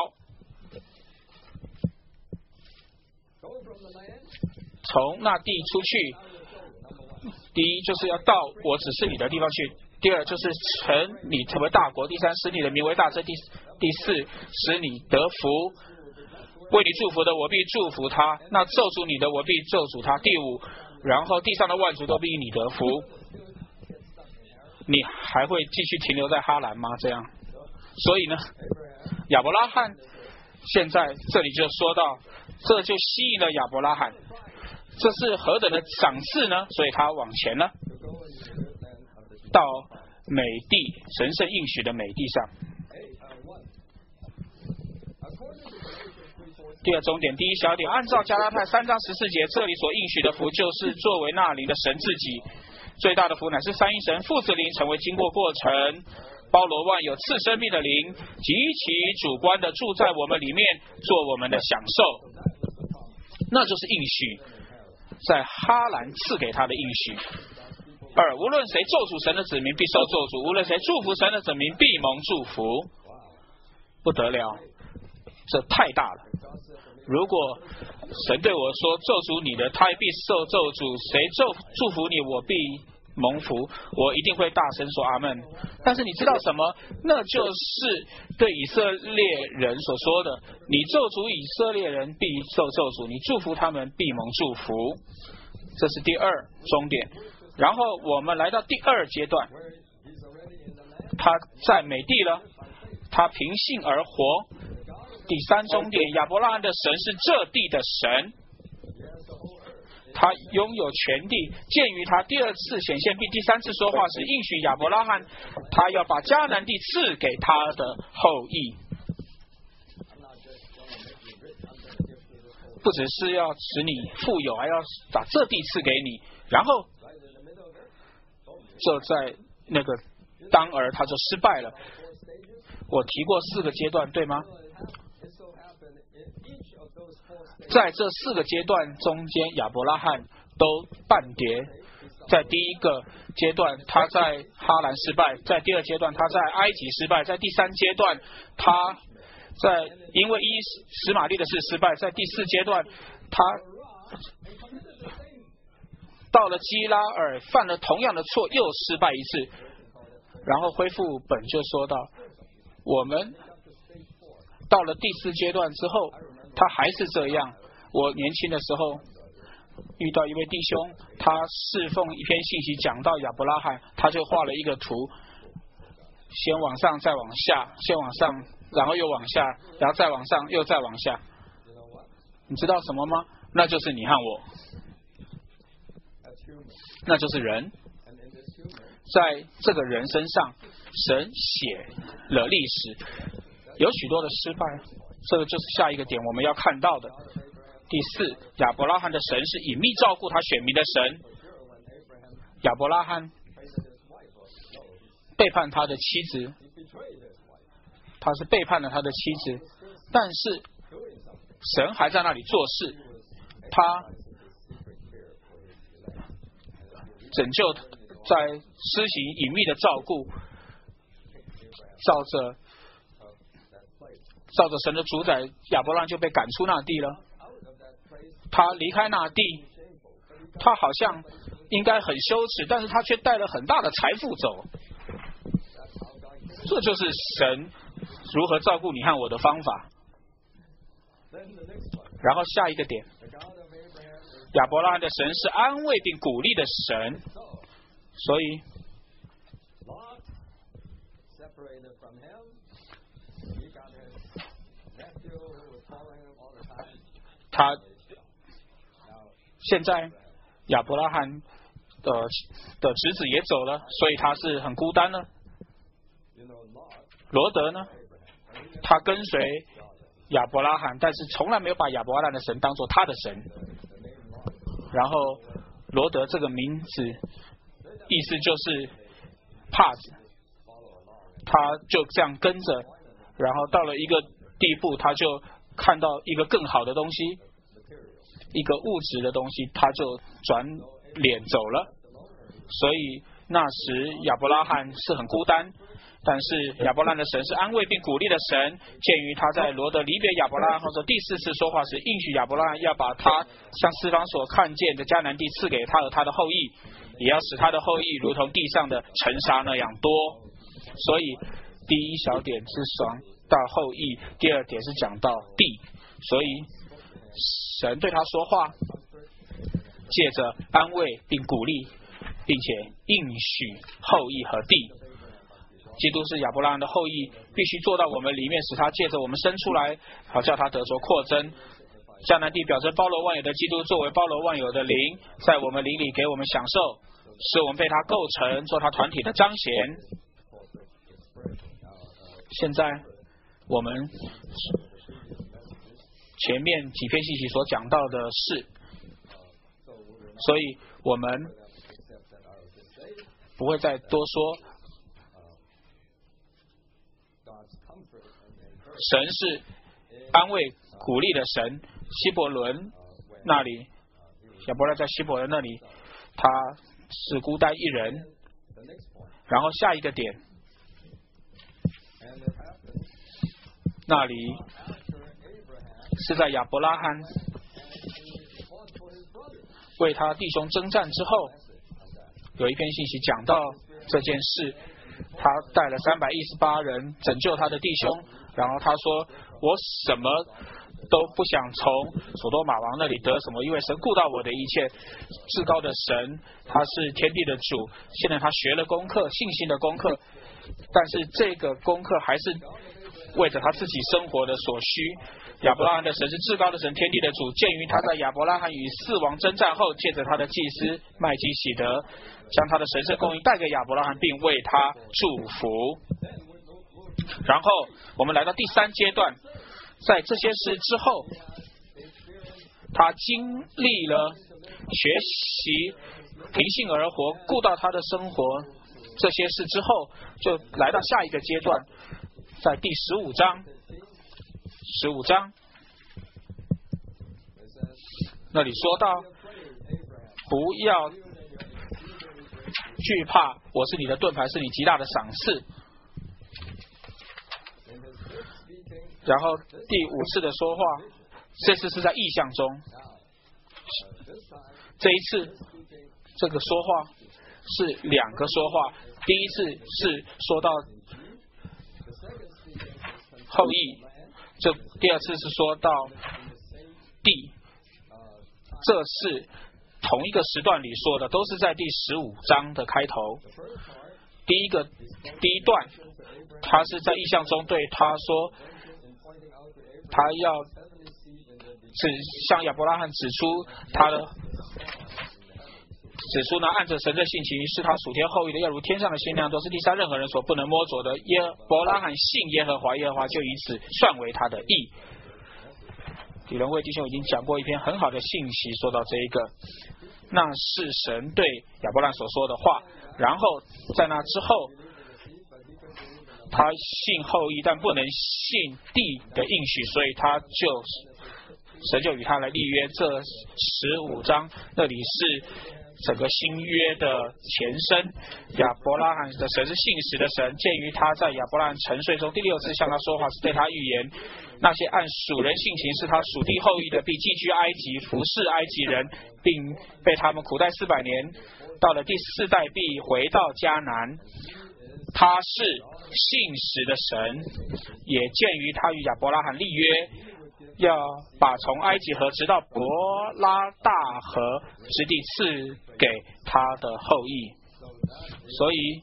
Speaker 1: 从那地出去，第一就是要到我指示你的地方去，第二就是成你成为大国，第三使你的名为大，这第第四使你得福，为你祝福的我必祝福他，那咒诅你的我必咒诅他。第五，然后地上的万族都必因你得福。你还会继续停留在哈兰吗？这样，所以呢，亚伯拉罕现在这里就说到，这就吸引了亚伯拉罕，这是何等的赏赐呢？所以他往前了，到美地，神圣应许的美地上。第二终点，第一小点，按照加拉太三章十四节，这里所应许的福，就是作为那灵的神自己。最大的福乃是三一神父子灵成为经过过程，包罗万有赐生命的灵，极其主观的住在我们里面，做我们的享受。那就是应许，在哈兰赐给他的应许。二，无论谁咒诅神的子民必受咒诅，无论谁祝福神的子民必蒙祝福。不得了，这太大了。如果神对我说咒诅你的，他必受咒诅；谁咒祝福你，我必蒙福。我一定会大声说阿们。但是你知道什么？那就是对以色列人所说的：你咒诅以色列人，必受咒诅；你祝福他们，必蒙祝福。这是第二终点。然后我们来到第二阶段，他在美地了，他凭信而活。第三终点，亚伯拉罕的神是这地的神，他拥有全地。鉴于他第二次显现并第三次说话时应许亚伯拉罕，他要把迦南地赐给他的后裔，不只是要使你富有，还要把这地赐给你。然后就在那个当儿他就失败了。我提过四个阶段，对吗？在这四个阶段中间，亚伯拉罕都半跌。在第一个阶段，他在哈兰失败；在第二阶段，他在埃及失败；在第三阶段，他在因为伊史玛利的事失败；在第四阶段，他到了基拉尔犯了同样的错，又失败一次。然后恢复本就说到，我们到了第四阶段之后，他还是这样。我年轻的时候遇到一位弟兄，他侍奉一篇信息讲到亚伯拉罕，他就画了一个图，先往上再往下，先往上然后又往下，然后再往上又再往下。你知道什么吗？那就是你和我，那就是人。在这个人身上，神写了历史，有许多的失败，这个就是下一个点我们要看到的。第四，亚伯拉罕的神是隐秘照顾他选民的神。亚伯拉罕背叛他的妻子，他是背叛了他的妻子，但是神还在那里做事，他拯救，在施行隐秘的照顾，照着照着神的主宰，亚伯拉罕就被赶出那地了。他离开那地，他好像应该很羞耻，但是他却带了很大的财富走。这就是神如何照顾你和我的方法。然后下一个点，亚伯拉罕的神是安慰并鼓励的神，所以他现在亚伯拉罕的的侄子也走了，所以他是很孤单了。罗德呢，他跟随亚伯拉罕，但是从来没有把亚伯拉罕的神当作他的神。然后罗德这个名字意思就是帕子， 他就这样跟着，然后到了一个地步，他就看到一个更好的东西，一个物质的东西，他就转脸走了。所以那时亚伯拉罕是很孤单，但是亚伯拉罕的神是安慰并鼓励的神。鉴于他在罗德离别亚伯拉罕后的第四次说话时，应许亚伯拉罕要把他向四方所看见的迦南地赐给他和他的后裔，也要使他的后裔如同地上的尘沙那样多。所以第一小点是讲到后裔，第二点是讲到地。所以神对他说话，借着安慰并鼓励，并且应许后裔和地。基督是亚伯拉罕的后裔，必须做到我们里面，使他借着我们生出来，好叫他得着扩增。迦南地表征包罗万有的基督，作为包罗万有的灵，在我们灵里给我们享受，使我们被他构成，做他团体的彰显。现在我们前面几篇信息所讲到的是，所以我们不会再多说。神是安慰鼓励的神。希伯伦那里，亚伯拉在希伯伦那里，他是孤单一人。然后下一个点，那里是在亚伯拉罕为他弟兄征战之后，有一篇信息讲到这件事。他带了三百一十八人拯救他的弟兄，然后他说：“我什么都不想从所多玛王那里得什么，因为神顾到我的一切。至高的神，他是天地的主。现在他学了功课，信心的功课，但是这个功课还是为着他自己生活的所需。亚伯拉罕的神是至高的神，天地的主。鉴于他在亚伯拉罕与四王征战后，借着他的祭司麦基洗德，将他的神圣供应带给亚伯拉罕，并为他祝福。然后我们来到第三阶段，在这些事之后，他经历了学习平信而活，顾到他的生活这些事之后，就来到下一个阶段，在第十五章。十五章那里说到，不要惧怕，我是你的盾牌，是你极大的赏赐。然后第五次的说话，这次是在意象中。这一次这个说话是两个说话，第一次是说到后裔，这第二次是说到地，这是同一个时段里说的，都是在第十五章的开头。第一个第一段，他是在意象中对他说，他要指向亚伯拉罕指出他的指出呢，按着神的性情是他属天后裔的，要如天上的星亮，都是地上任何人所不能摸着的。耶伯拉罕信耶和华，耶和华就以此算为他的义。李仁卫弟兄已经讲过一篇很好的信息，说到这一个，那是神对亚伯拉罕所说的话。然后在那之后，他信后裔，但不能信地的应许，所以他就神就与他来立约。这十五章那里是整个新约的前身。亚伯拉罕的神是信实的神，鉴于他在亚伯拉罕沉睡中第六次向他说话，是对他预言，那些按属人性情是他属地后裔的，必寄居埃及，服侍埃及人，并被他们苦待四百年，到了第四代必回到迦南。他是信实的神，也鉴于他与亚伯拉罕立约，要把从埃及河直到伯拉大河之地赐给他的后裔。所以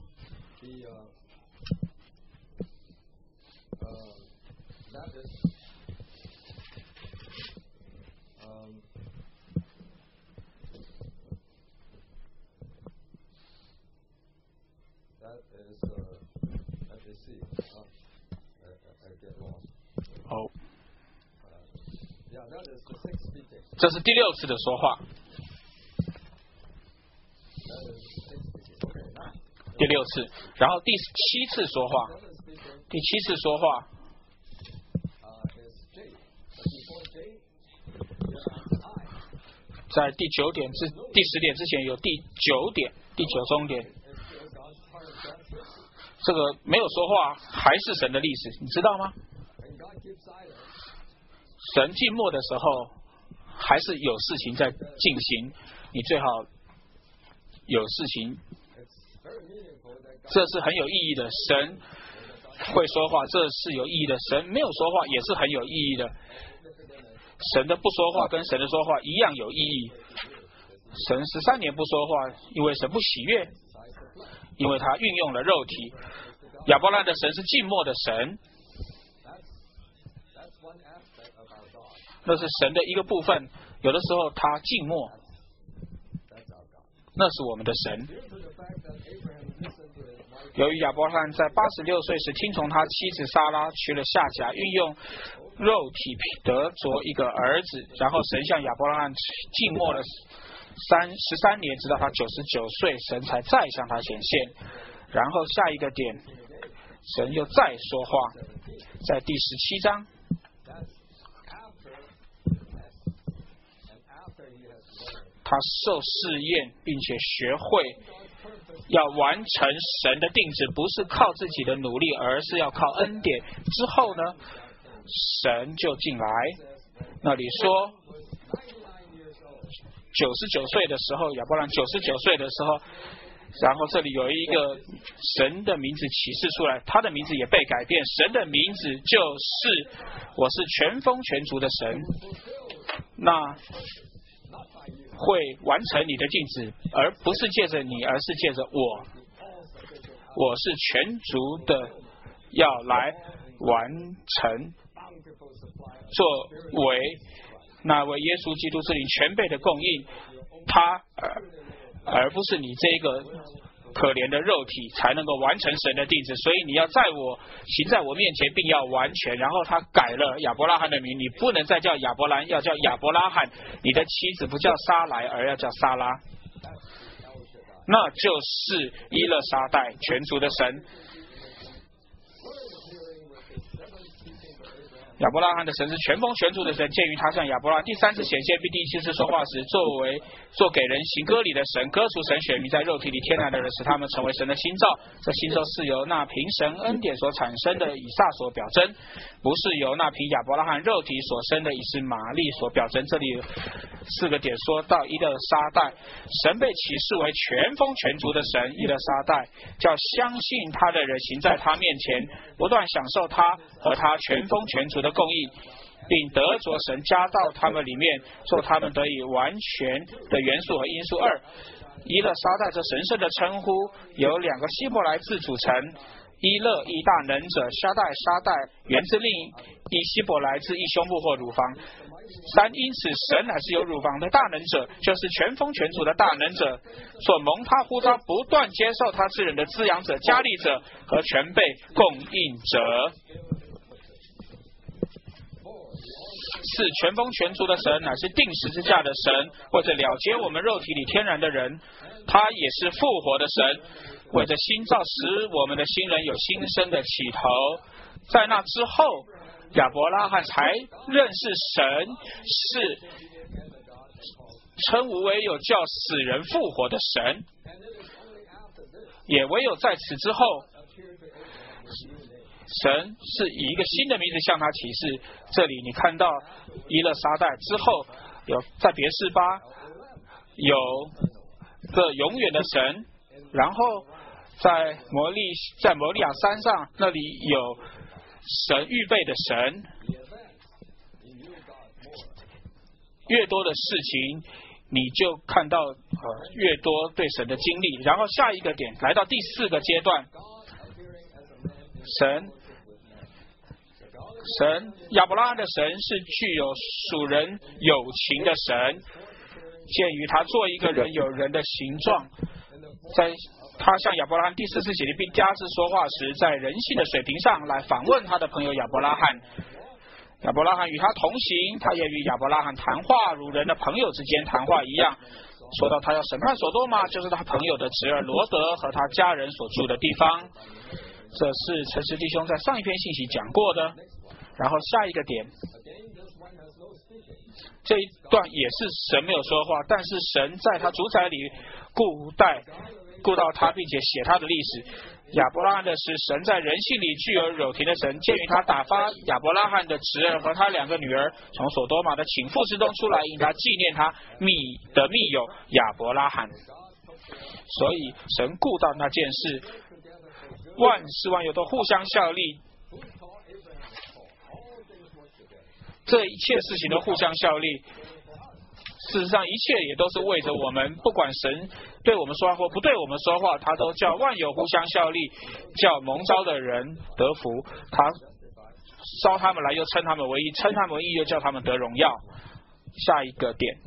Speaker 1: 哦，这是第六次的说话。 第六次，然后第七次说话，第七次说话。在第九点之第十点之前有第九点，第九中点。这个没有说话还是神的历史，你知道吗？神静默的时候还是有事情在进行，你最好有事情，这是很有意义的。神会说话，这是有意义的；神没有说话也是很有意义的。神的不说话跟神的说话一样有意义。神十三年不说话，因为神不喜悦，因为他运用了肉体。亚伯兰的神是静默的神，那是神的一个部分。有的时候他静默，那是我们的神。由于亚伯兰在八十六岁时听从他妻子撒拉娶了夏甲，运用肉体得着一个儿子，然后神向亚伯拉罕静默了三十三年，直到他九十九岁，神才再向他显现。然后下一个点，神又再说话，在第十七章，他受试验，并且学会要完成神的定旨，不是靠自己的努力，而是要靠恩典。之后呢，神就进来，那里说九十九岁的时候，亚伯兰九十九岁的时候，然后这里有一个神的名字启示出来，他的名字也被改变，神的名字就是我是全丰全足的神，那会完成你的定旨，而不是借着你，而是借着我，我是全足的要来完成，作为那位耶稣基督之灵全备的供应，他而而不是你这个可怜的肉体才能够完成神的定旨。所以你要在我行在我面前，并要完全。然后他改了亚伯拉罕的名，你不能再叫亚伯兰，要叫亚伯拉罕。你的妻子不叫撒莱，而要叫撒拉，那就是伊勒沙代全族的神。亚伯拉罕的神是全丰全足的神，鉴于他向亚伯拉罕第三次显现并第七次说话时，作为做给人行割礼的神，割除神选民在肉体里天然的人，使他们成为神的新造。这新造是由那凭神恩典所产生的以撒所表征，不是由那凭亚伯拉罕肉体所生的以实玛利所表征。这里四个点说到伊勒沙代，神被启示为全丰全足的神，伊勒沙代叫相信他的人行在他面前，不断享受他和他全丰全足的供应，并得着神加到他们里面，做他们得以完全的元素和因素。二，伊勒沙代这神圣的称呼由两个希伯来字组成，伊勒一大能者，沙代沙代源自另一希伯来字一胸部或乳房。三，因此神乃是有乳房的大能者，就是全丰全足的大能者，所蒙他呼召不断接受他之人的滋养者、加力者和全备供应者。四，全丰全足的神乃是定十字架的神，为着了结我们肉体里天然的人，他也是复活的神，为着新造使我们的新人有新生的起头。在那之后，亚伯拉罕才认识神是称无为有叫死人复活的神，也唯有在此之后，神是以一个新的名字向他启示。这里你看到伊勒沙代之后，有在别是巴有个永远的神，然后在摩利在摩利亚山上那里有神预备的神。越多的事情你就看到呃越多对神的经历。然后下一个点来到第四个阶段，神神亚伯拉罕的神是具有属人有情的神，鉴于他做一个人有人的形状，在他向亚伯拉罕第四次洗礼并加之说话时，在人性的水平上来访问他的朋友亚伯拉罕。亚伯拉罕与他同行，他也与亚伯拉罕谈话，如人的朋友之间谈话一样。 说到他要审判所多玛，就是他朋友的侄儿罗德和他家人所住的地方。这是诚实弟兄在上一篇信息讲过的。然后下一个点，这一段也是神没有说话，但是神在他主宰里顾待顾到他，并且写他的历史。亚伯拉罕的是神在人性里具有柔情的神，鉴于他打发亚伯拉罕的侄儿和他两个女儿从所多玛的倾覆之中出来，因他纪念他密的密友亚伯拉罕，所以神顾到那件事，万事万有都互相效力，这一切事情都互相效力。事实上一切也都是为着我们，不管神对我们说话或不对我们说话，他都叫万有互相效力，叫蒙召的人得福。他招他们来又称他们为义，称他们为义又叫他们得荣耀。下一个点，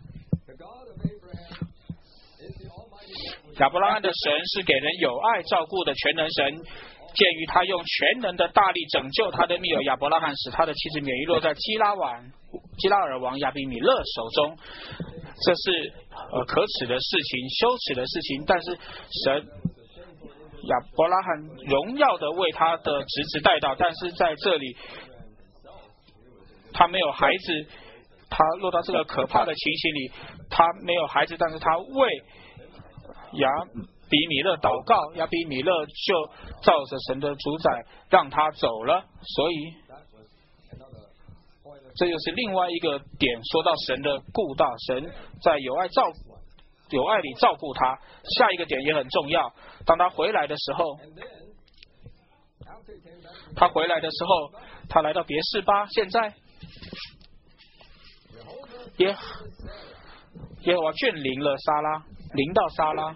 Speaker 1: 亚伯拉罕的神是给人有爱照顾的全能神，鉴于他用全能的大力拯救他的密友亚伯拉罕，使他的妻子免于落在基拉瓦基拉尔王亚比米勒手中。这是呃可耻的事情，羞耻的事情，但是神亚伯拉罕荣耀的为他的侄子带到，但是在这里他没有孩子，他落到这个可怕的情形里，他没有孩子，但是他为亚比米勒祷告，亚比米勒就照着神的主宰让他走了。所以这就是另外一个点，说到神的顾到，神在有爱照有爱里照顾他。下一个点也很重要，当他回来的时候，他回来的时候，他来到别是巴，现在耶耶和华眷临了撒拉，临到撒拉，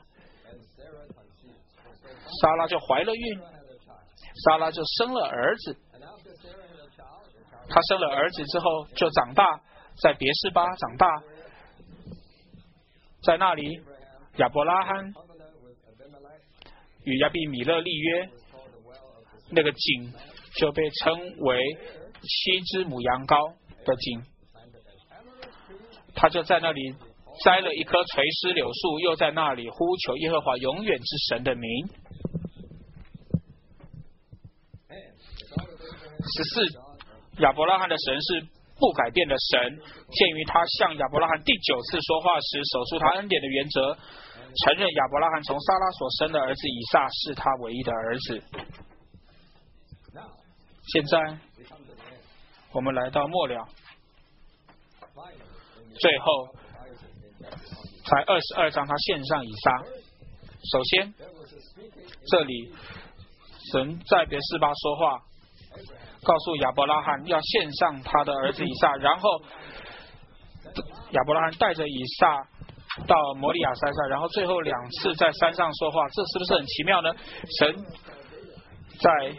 Speaker 1: 撒拉就怀了孕，撒拉就生了儿子。他生了儿子之后就长大，在别是巴长大，在那里亚伯拉罕与亚比米勒立约，那个井就被称为七只母羊羔的井。他就在那里栽了一棵垂丝柳树，又在那里呼求耶和华永远之神的名。十四，亚伯拉罕的神是不改变的神，鉴于他向亚伯拉罕第九次说话时守住他恩典的原则，承认亚伯拉罕从撒拉所生的儿子以撒是他唯一的儿子。现在我们来到末了，最后在二十二章他献上以撒。首先这里神在别是巴说话，告诉亚伯拉罕要献上他的儿子以撒，然后亚伯拉罕带着以撒到摩利亚山上，然后最后两次在山上说话，这是不是很奇妙呢？神在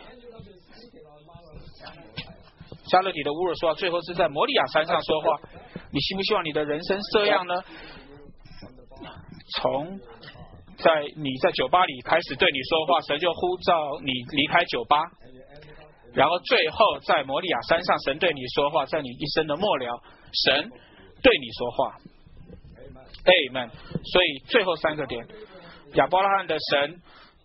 Speaker 1: 加勒底的乌尔说话，最后是在摩利亚山上说话。你希不希望你的人生这样呢？从在你在酒吧里开始对你说话，神就呼召你离开酒吧，然后最后在摩利亚山上神对你说话，在你一生的末了神对你说话。 Amen。 所以最后三个点，亚伯拉罕的神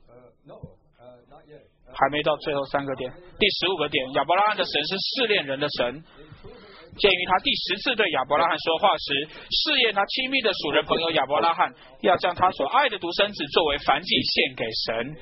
Speaker 1: 还没到最后三个点。第十五个点，亚伯拉罕的神是试炼人的神，鉴于他第十次对亚伯拉罕说话时，试验他亲密的属人朋友亚伯拉罕，要将他所爱的独生子作为燔祭献给神。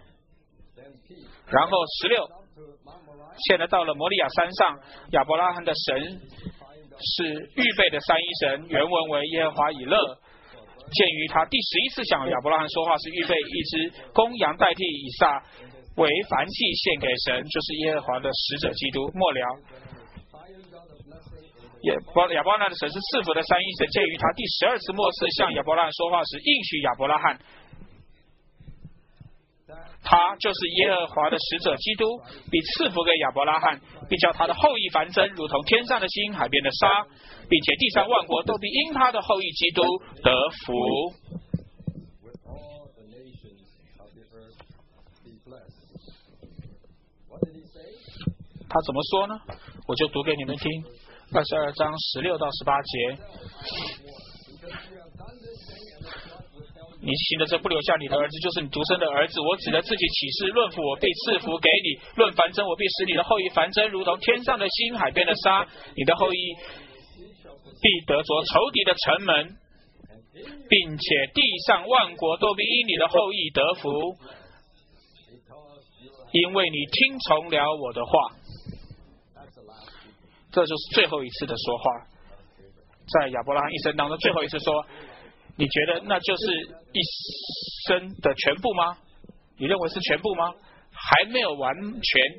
Speaker 1: 然后十六，现在到了摩利亚山上，亚伯拉罕的神是预备的三一神，原文为耶和华以勒。鉴于他第十一次向亚伯拉罕说话是预备一只公羊代替以撒为燔祭献给神，就是耶和华的使者基督。末了，亚伯拉罕的神是赐福的三一神，鉴于他第十二次末次向亚伯拉罕说话时应许亚伯拉罕，他就是耶和华的使者基督，必赐福给亚伯拉罕，并叫他的后裔繁增，如同天上的星、海边的沙，并且地上万国都必因他的后裔基督得福。他怎么说呢？我就读给你们听。二十二章十六到十八节。 你行的这不留下你的儿子，就是你独生的儿子。我指着自己起誓，论福我必赐福给你，论繁增我必使你的后裔繁增，如同天上的星，海边的沙。你的后裔必得着仇敌的城门，并且地上万国都必因你的后裔得福，因为你听从了我的话。这就是最后一次的说话，在亚伯拉罕一生当中最后一次说，你觉得那就是一生的全部吗？你认为是全部吗？还没有完全。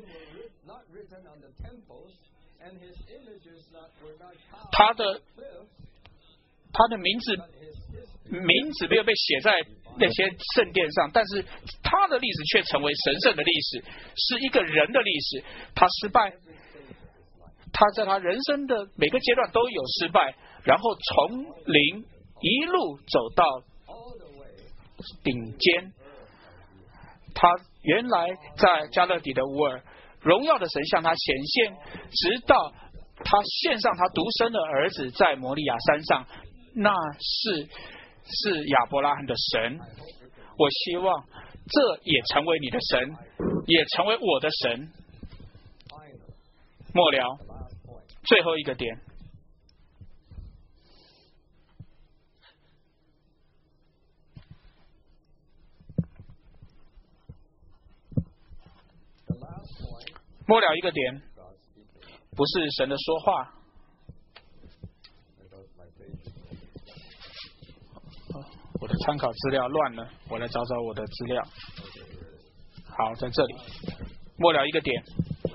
Speaker 1: 他的他的名字名字没有被写在那些圣殿上，但是他的历史却成为神圣的历史，是一个人的历史。他失败，他在他人生的每个阶段都有失败，然后从零一路走到顶尖。他原来在加勒底的乌尔，荣耀的神向他显现，直到他献上他独生的儿子在摩利亚山上，那是是亚伯拉罕的神。我希望这也成为你的神，也成为我的神。末了，最后一个点，末了一个点，不是神的说话。我的参考资料乱了，我来找找我的资料。好，在这里，末了一个点。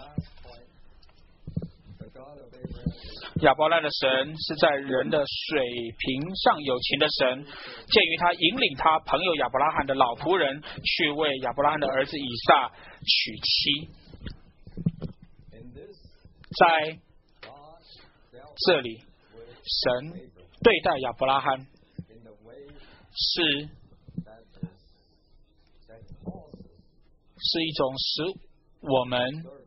Speaker 1: 亚伯拉罕的神是在人的水平上有情的神，鉴于他引领他朋友亚伯拉罕的老仆人去为亚伯拉罕的儿子以撒娶妻。在这里，神对待亚伯拉罕是是一种使我们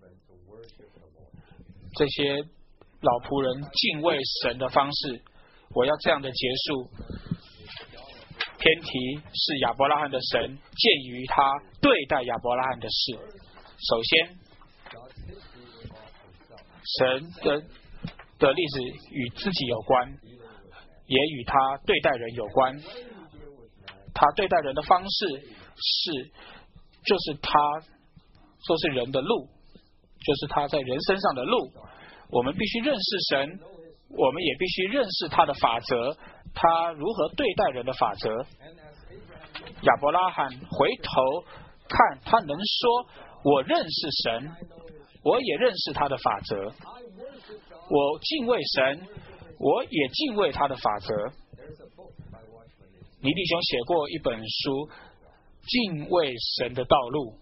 Speaker 1: 这些老仆人敬畏神的方式。我要这样的结束。偏题是亚伯拉罕的神，鉴于他对待亚伯拉罕的事。首先，神的的历史与自己有关，也与他对待人有关。他对待人的方式是，就是他说是人的路，就是他在人身上的路。我们必须认识神，我们也必须认识他的法则，他如何对待人的法则。亚伯拉罕回头看，他能说我认识神，我也认识他的法则，我敬畏神，我也敬畏他的法则。尼弟兄写过一本书，敬畏神的道路。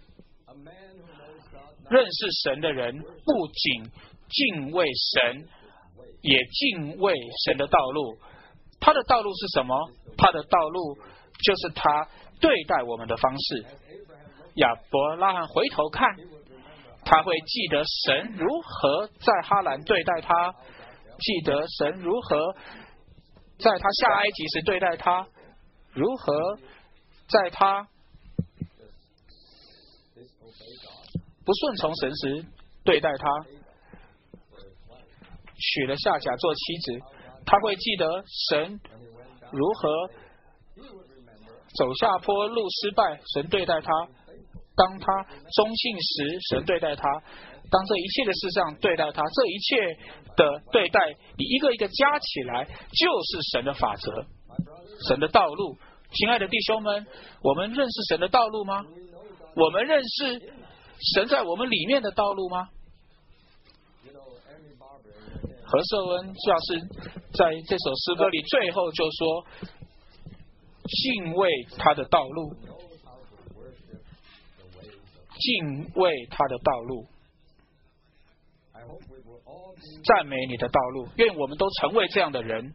Speaker 1: 认识神的人不仅敬畏神，也敬畏神的道路。他的道路是什么？他的道路就是他对待我们的方式。亚伯拉罕回头看，他会记得神如何在哈兰对待他，记得神如何在他下埃及时对待他，如何在他不顺从神时对待他，娶了夏甲做妻子。他会记得神如何走下坡路失败，神对待他；当他忠信时，神对待他；当这一切的事上对待他。这一切的对待，你一个一个加起来，就是神的法则，神的道路。亲爱的弟兄们，我们认识神的道路吗？我们认识神在我们里面的道路吗？何寿恩教士在这首诗歌里最后就说，敬畏他的道路，敬畏他的道路，赞美你的道路。愿我们都成为这样的人，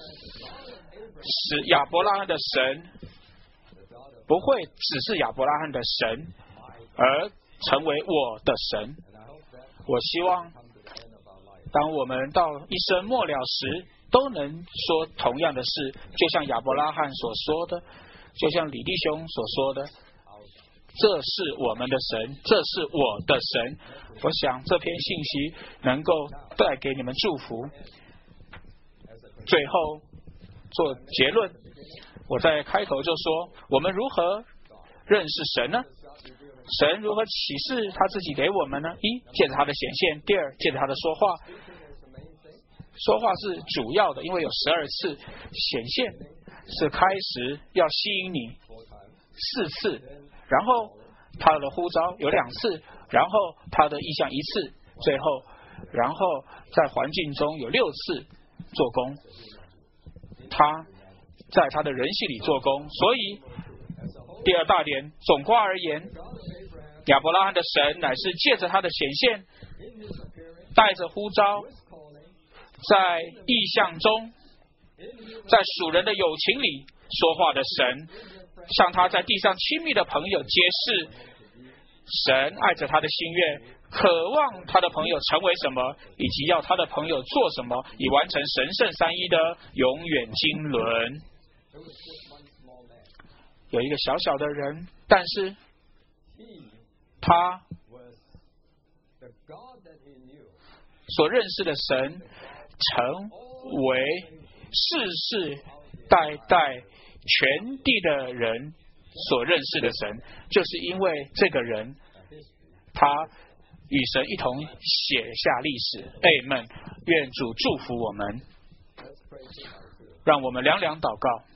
Speaker 1: 使亚伯拉罕的神不会只是亚伯拉罕的神，而成为我的神。我希望当我们到一生末了时，都能说同样的事，就像亚伯拉罕所说的， 就像李弟兄所说的，这是我们的神，这是我的神。我想这篇信息能够带给你们祝福。最后做结论，我在开头就说，我们如何认识神呢？神如何启示他自己给我们呢？一，借着他的显现；第二，借着他的说话。说话是主要的，因为有十二次；显现是开始要吸引你四次，然后他的呼召有两次，然后他的意象一次，最后然后在环境中有六次做工，他在他的人性里做工。所以第二大点，总括而言，亚伯拉罕的神乃是借着他的显现，带着呼召，在意象中，在属人的友情里说话的神，向他在地上亲密的朋友揭示神爱着他的心愿，渴望他的朋友成为什么，以及要他的朋友做什么，以完成神圣三一的永远经纶。有一个小小的人，但是他所认识的神成为世世代代全地的人所认识的神，就是因为这个人他与神一同写下历史。Amen。愿主祝福我们，让我们两两祷告。